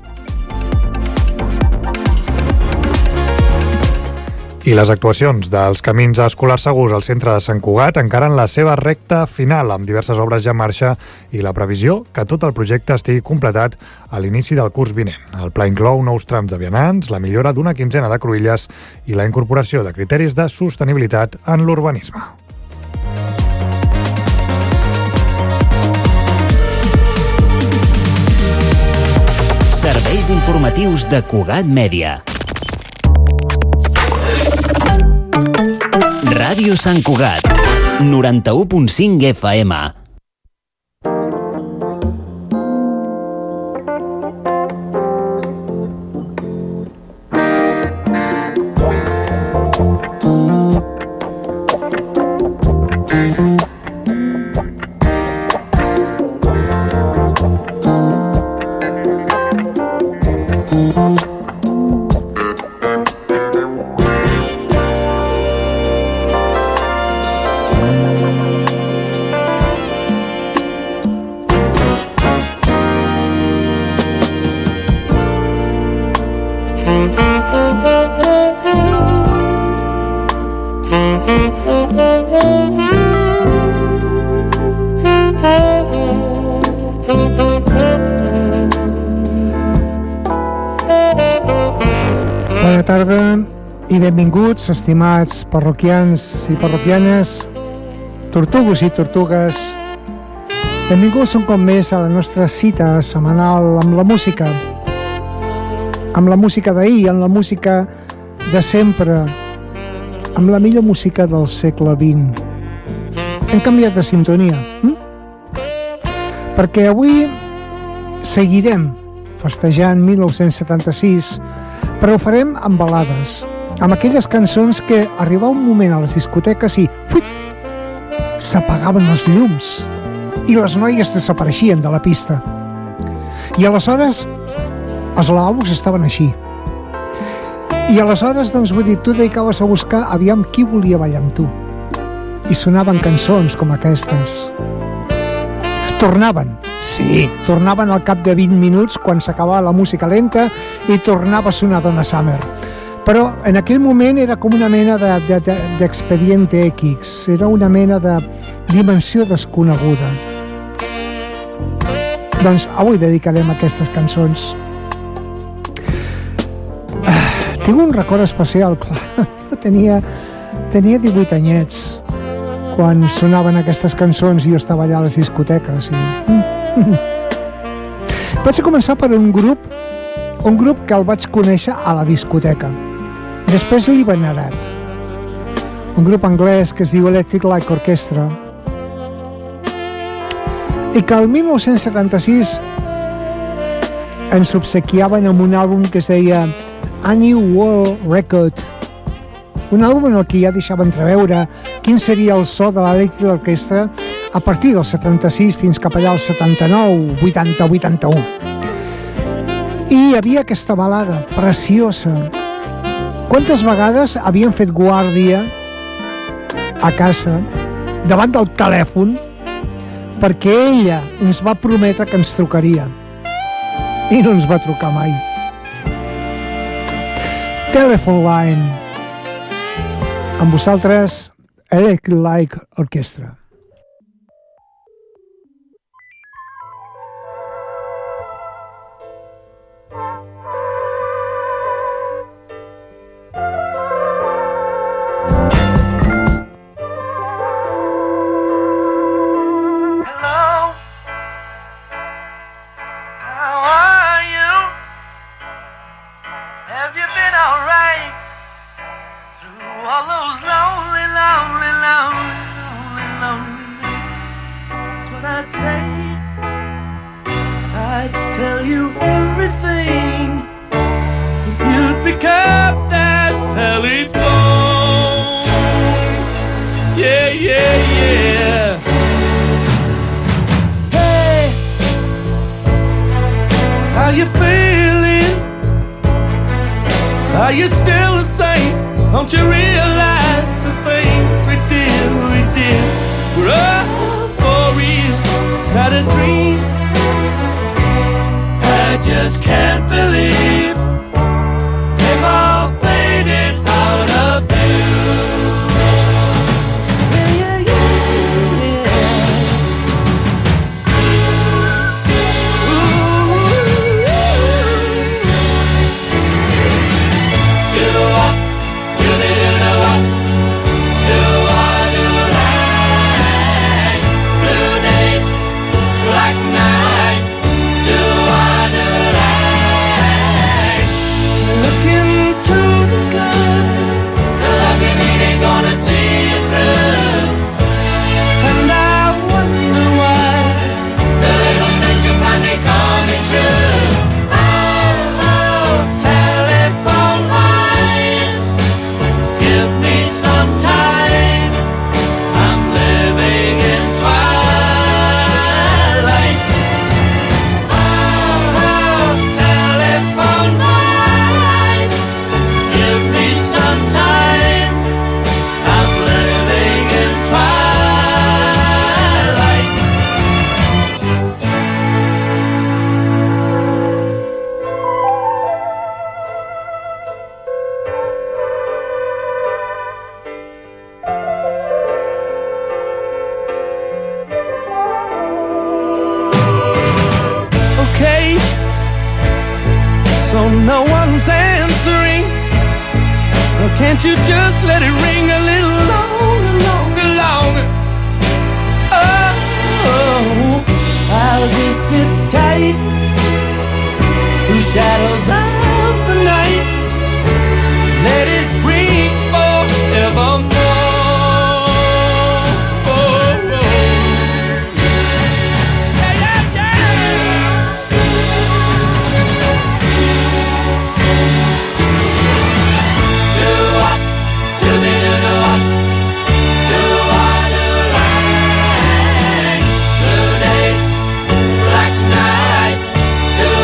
I les actuacions dels camins escolars segurs al centre de Sant Cugat encaren la seva recta final, amb diverses obres ja en marxa i la previsió que tot el projecte estigui completat a l'inici del curs vinent. El pla inclou nous trams de vianants, la millora d'una quinzena de cruïlles i la incorporació de criteris de sostenibilitat en l'urbanisme. Serveis informatius de Cugat Mèdia. Ràdio Sant Cugat, noranta-u punt cinc F M. Bona tarda i benvinguts, estimats parroquians i parroquianes, tortugos i tortugues. Benvinguts un cop més a la nostra cita setmanal amb la música. Amb la música d'ahir, amb la música de sempre, amb la millor música del segle vint. Hem canviat de sintonia, hm? Perquè avui seguirem festejant mil nou-cents setanta-sis, però ho farem amb balades, amb aquelles cançons que arribava un moment a les discoteques i s'apagaven els llums i les noies desapareixien de la pista. I aleshores els lavabos estaven així. I aleshores, doncs, vull dir, tu dedicaves a buscar aviam qui volia ballar amb tu. I sonaven cançons com aquestes. Tornaven, sí, tornaven al cap de vint minuts quan s'acabava la música lenta i tornava a sonar Donna Summer. Però en aquell moment era com una mena de, de, de, d'expediente X, era una mena de dimensió desconeguda. Doncs avui dedicarem aquestes cançons. Tinc un record especial, clar. Tenia, tenia divuit anyets quan sonaven aquestes cançons i jo estava allà a les discoteques. I... Vaig començar per un grup, un grup que el vaig conèixer a la discoteca. Després l'he venerat. Un grup anglès que es diu Electric Light Orchestra i que el dinou setanta-sis ens obsequiaven amb un àlbum que es deia A New World Record, un àlbum en el que ja deixava entreveure quin seria el so de l'Electric Orchestra a partir del setanta-sis fins cap allà al setanta-nou, vuitanta, vuitanta-u. I hi havia aquesta balada preciosa. Quantes vegades havien fet guàrdia a casa davant del telèfon perquè ella ens va prometre que ens trucaria i no ens va trucar mai. Telephone Line. Amb vosaltres, Electric Light Orchestra. Can't you just let it ring a little longer, longer, longer? Oh, I'll just sit tight through shadows of the night. Let it ring forevermore. Blue days, black nights, do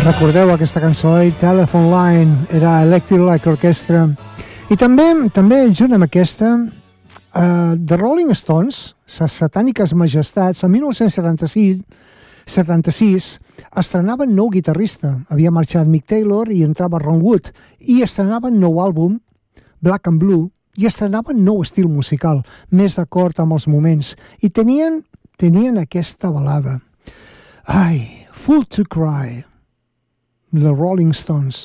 Recordeu aquesta cançó, eh? Telephone Line, era Electric Light Orchestra. I també, també junt amb aquesta, uh, The Rolling Stones, les satàniques majestats, en dinou setanta-sis, setanta-sis estrenaven nou guitarrista. Havia marxat Mick Taylor i entrava Ron Wood. I estrenaven nou àlbum, Black and Blue, i estrenaven nou estil musical, més d'acord amb els moments. I tenien, tenien aquesta balada. Ai, Fool to Cry, The Rolling Stones.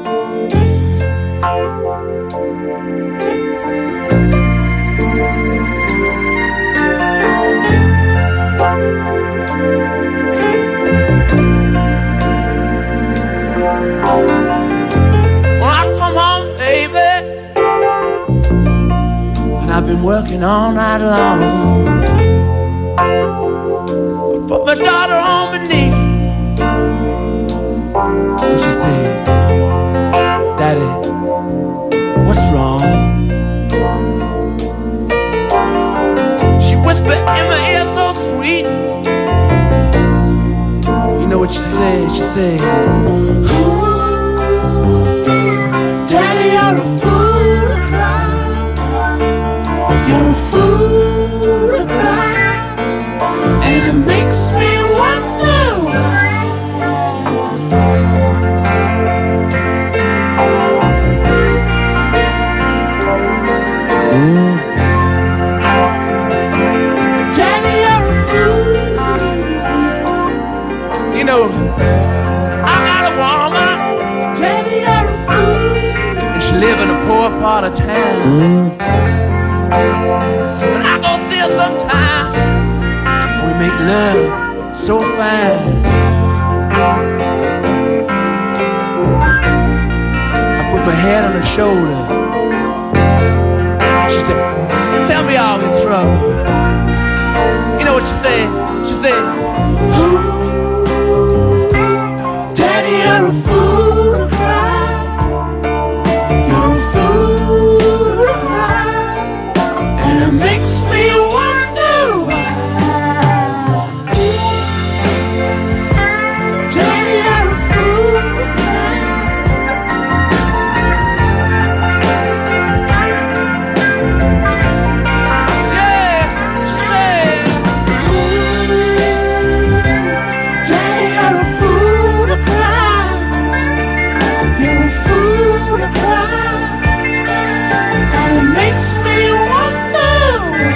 I've been working all night long. I put my daughter on my knee, and she said, Daddy, what's wrong? She whispered in my ear so sweet. You know what she said? She said, Daddy, you're a fool. You're a fool to cry, and it makes me wonder why. Mm. Daddy, you're a fool. You know, I got a woman. Daddy, you're a fool, and she live in a poor part of town. Mm. But I go see her sometime. We make love so fine. I put my head on her shoulder. She said, tell me all in trouble. You know what she said? She said, Daddy, you're a fool to cry. You're a fool to cry. And it makes me wonder why. Daddy, you're a fool to cry. Yeah, she said, Daddy, you're a fool to cry. You're a fool to cry. And it makes me wonder.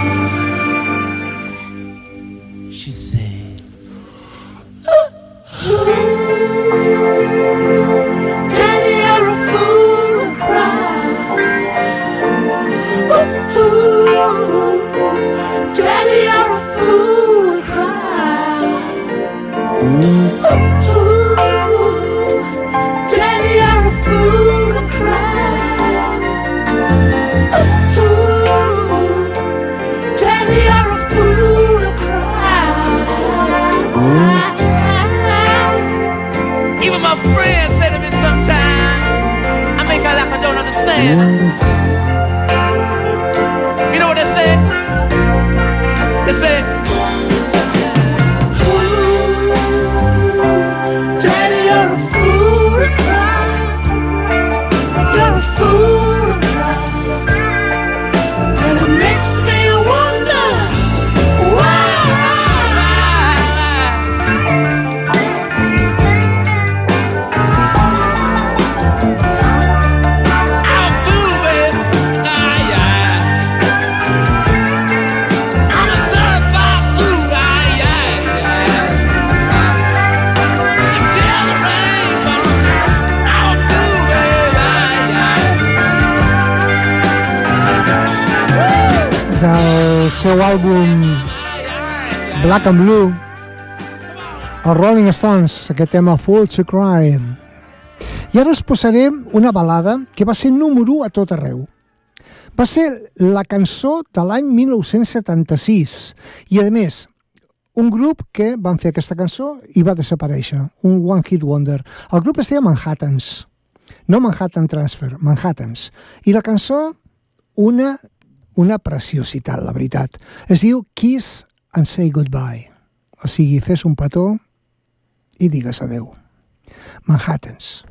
She said, Daddy, you're a fool to cry. Daddy, you're a fool to cry. Daddy, you're a fool to cry. Daddy, you're a fool to cry. Even my friends say to me sometimes, I make out like I don't understand. You know what they say? They say, Daddy, you're a fool to cry. You're a fool to cry. And it makes me wonder why. I'm a fool, baby. Ah, yeah. I'm a certified fool. Ah, yeah, yeah. Until the rain falls down, I'm a fool, baby. Ah, yeah. Del seu àlbum Black and Blue, els Rolling Stones, aquest tema Fool to Cry. I ara us posaré una balada que va ser número u a tot arreu. Va ser la cançó de l'any dinou setanta-sis i, a més, un grup que van fer aquesta cançó i va desaparèixer, un One Hit Wonder. El grup es deia Manhattans, no Manhattan Transfer, Manhattans. I la cançó, una, una preciositat, la veritat. Es diu Kiss and Say Goodbye. O sigui, fes un petó i digues adeu. Manhattans.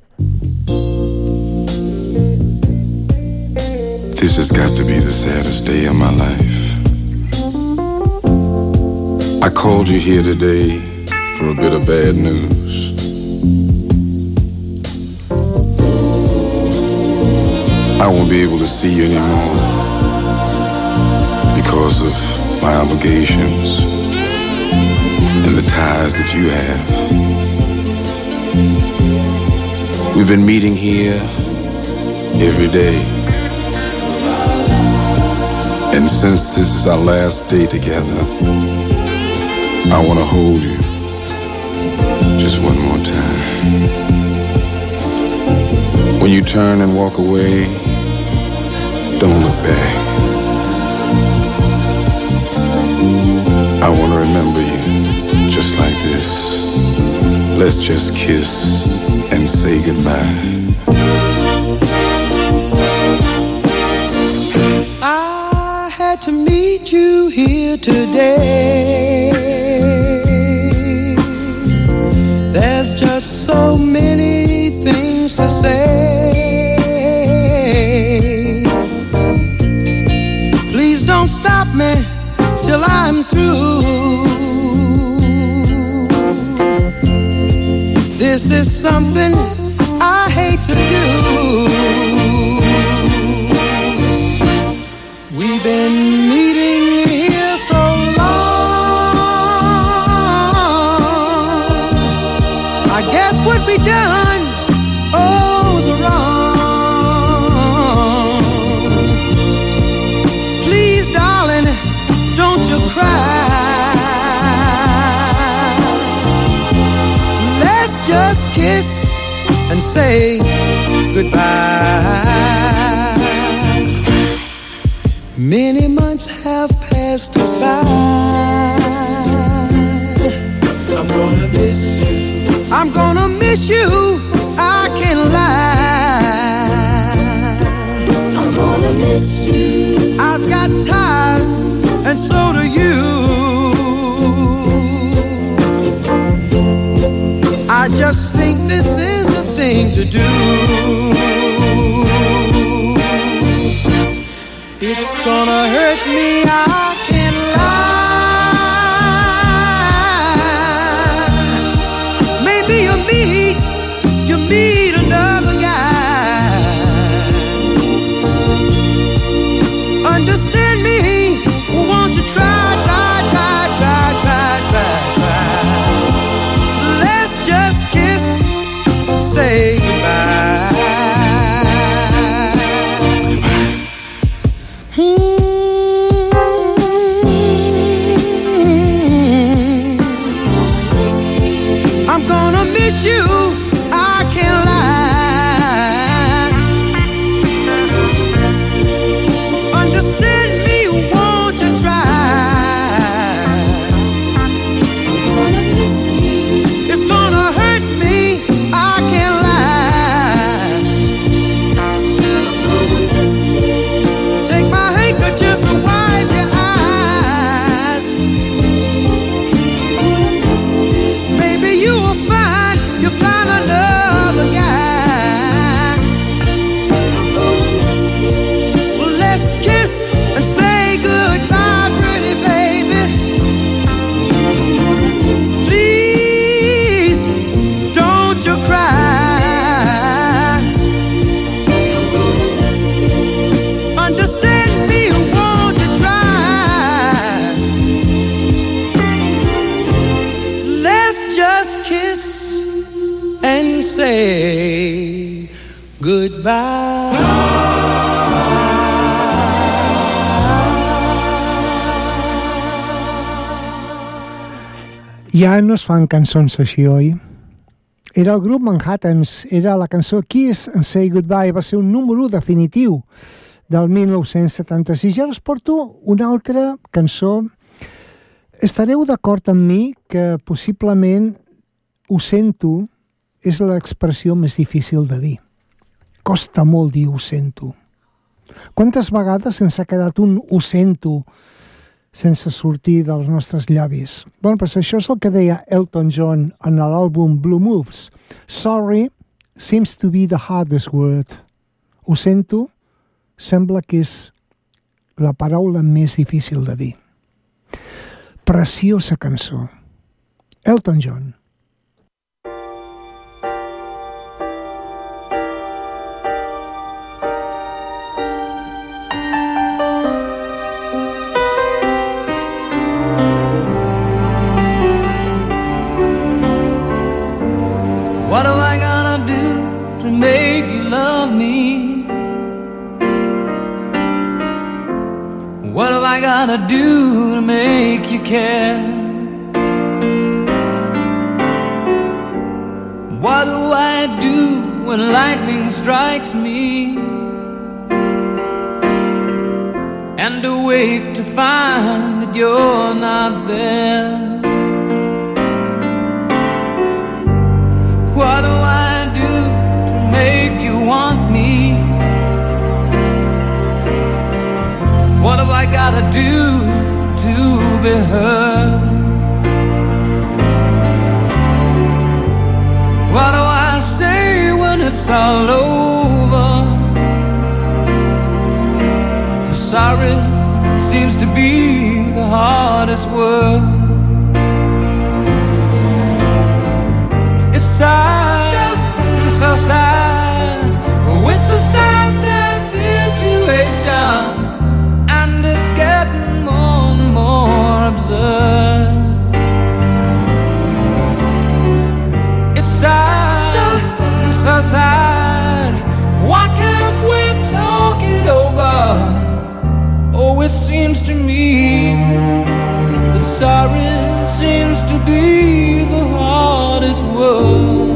This has got to be the saddest day of my life. I called you here today for a bit of bad news. I won't be able to see you anymore because of my obligations and the ties that you have. We've been meeting here every day. And since this is our last day together, I want to hold you just one more time. When you turn and walk away, don't look back. I want to remember you just like this. Let's just kiss and say goodbye. I had to meet you here today. There's just so many things to say. Please don't stop me till I'm through. This is something I hate to do. We've been meeting here so long. I guess what we done, oh, was wrong. Please, darling, don't you cry. Let's just kiss and say goodbye. Many months have passed us by. I'm gonna miss you. I'm gonna miss you. I can't lie. I'm gonna miss you. I've got ties, and so do you. I just think this is the thing to do. It's gonna hurt me, I can't lie. Maybe you meet, you meet another guy. Understand me, won't you try, try, try, try, try, try, try. Let's just kiss, say goodbye. I'm gonna miss you, I can't lie. Understand me, won't you try? It's gonna hurt me, I can't lie. Take my handkerchief and wipe your eyes. Maybe you will find, you'll find another guy. Well, let's kiss and say goodbye, pretty baby. Please, don't you cry. Understand me, won't you try? Let's just kiss and say goodbye. Ja no es fan cançons així, oi? Era el grup Manhattans, era la cançó Kiss and Say Goodbye, va ser un número definitiu del mil nou-cents setanta-sis. Jo us porto una altra cançó. Estareu d'acord amb mi que possiblement ho sento és l'expressió més difícil de dir. Costa molt dir ho sento. Quantes vegades ens ha quedat un ho sento sense sortir dels nostres llavis. Bueno, pues això és el que deia Elton John en l'àlbum Blue Moves. Sorry seems to be the hardest word. Ho sento, sembla que és la paraula més difícil de dir. Preciosa cançó. Elton John. What am I gonna do to make you love me? What have I gotta do to make you care? What do I do when lightning strikes me? And awake to find that you're not there. What do I do to make you want me? What have I gotta do to be heard? What do I say when it's all over? I'm sorry seems to be the hardest word. It's sad, so, so sad. It's a sad, sad situation. And it's getting more and more absurd. It's sad, so sad, so sad. Why can't we talk it over? Oh, it seems to me that sorry seems to be the hardest word.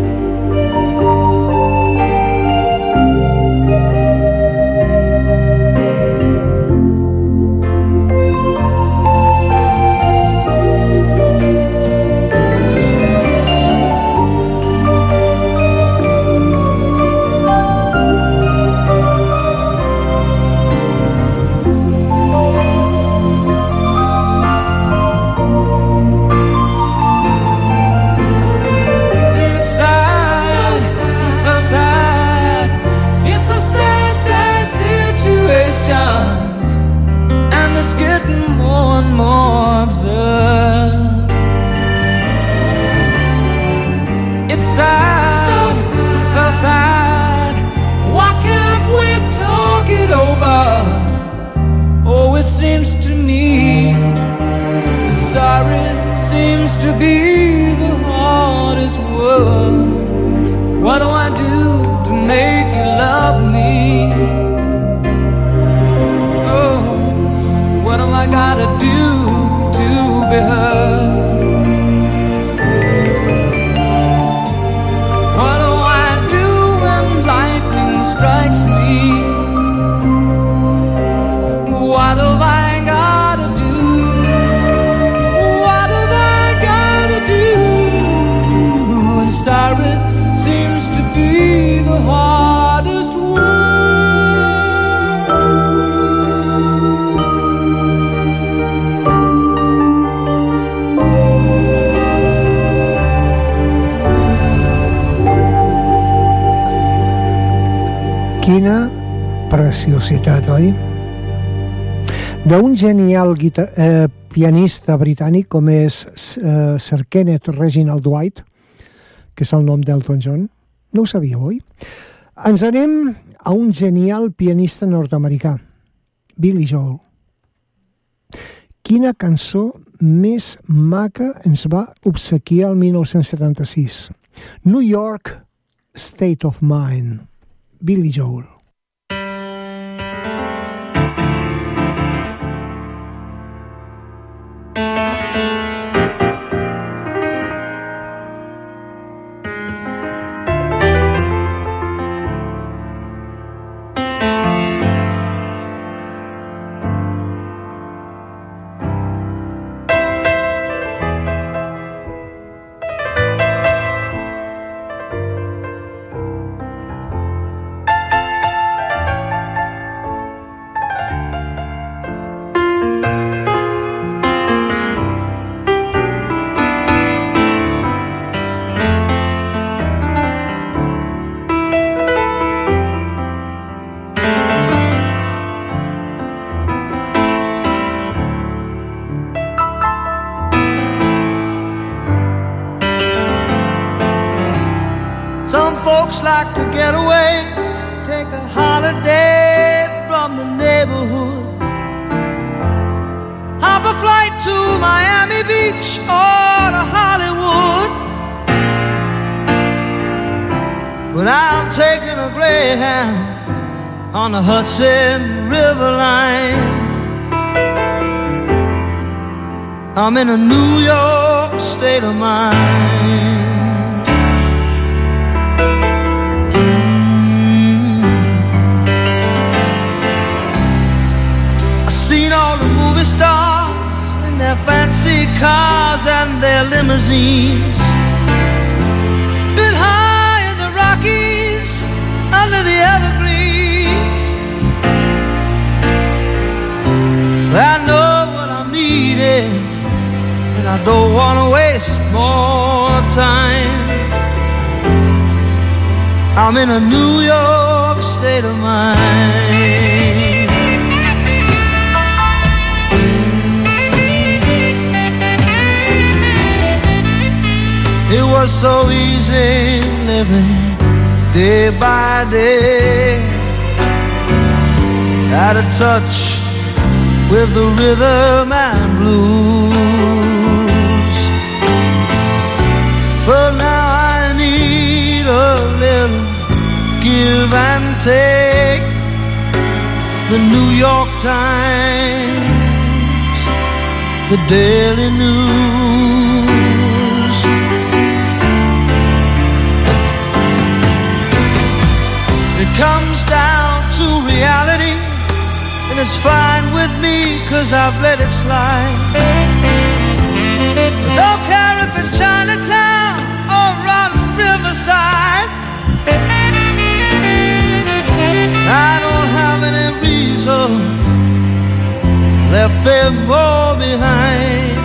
And it's getting more and more absurd. It's sad, so sad, so sad. Why can't we talk it over? Oh, it seems to me that sorry seems to be the hardest word. What do I do to make you love me? What am I gotta do to be heard? What do I do when lightning strikes me? What have I gotta do? What have I gotta do? And sorry seems to be the hardest word. Quina preciositat, oi? D'un genial guitar eh, pianista britànic com és eh, Sir Kenneth Reginald Dwight, que és el nom d'Elton John. No ho sabíeu, oi? Ens anem a un genial pianista nord-americà, Billy Joel. Quina cançó més maca ens va obsequiar el mil nou-cents setanta-sis. New York, State of Mind. Billy Joel. folks like to get away, take a holiday from the neighborhood. Hop a flight to Miami Beach or to Hollywood. But I'm taking a Greyhound on the Hudson River line. I'm in a New York state of mind. Mm. I've seen all the movie stars in their fancy cars and their limousines. Been high in the Rockies, under the evergreens. I know what I'm needing, and I don't want to waste more time. I'm in a New York state of mind. It was so easy living day by day, out of touch with the rhythm and blues. But now I need a little give and take. The New York Times, the Daily News. It comes down to reality, and it's fine with me, cause I've let it slide. I don't care if it's Chinatown or Rotten Riverside. I don't have any reason, left them all behind.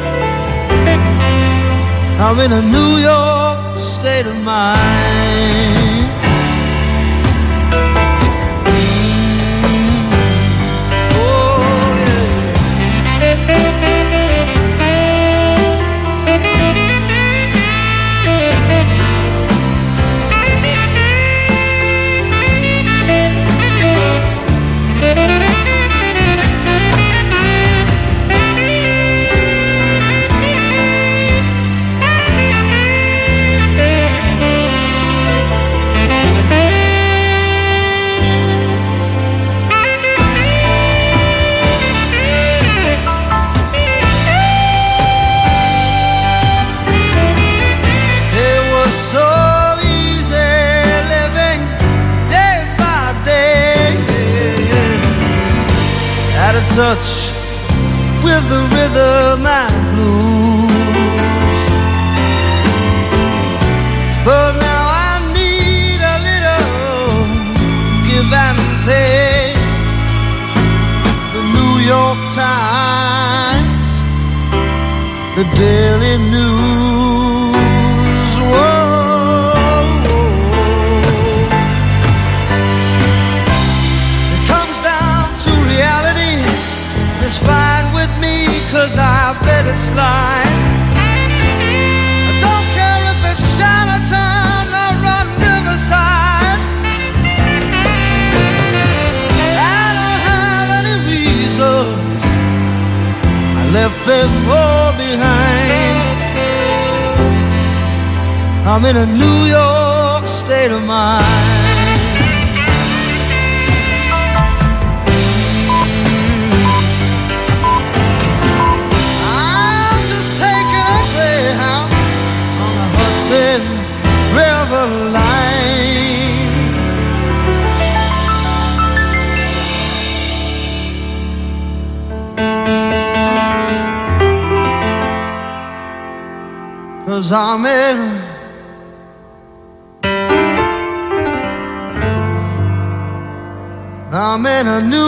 I'm in a New York state of mind. Touch with the rhythm and blues. But now I need a little give and take. The New York Times, the Daily News. Whoa, it comes down to reality. It's fine with me, cause I've let it slide. I don't care if it's Chinatown or Rotten Riverside. I don't have any reason, I left them all behind. I'm in a New York state of mind. River line. 'Cause I'm in I'm in a new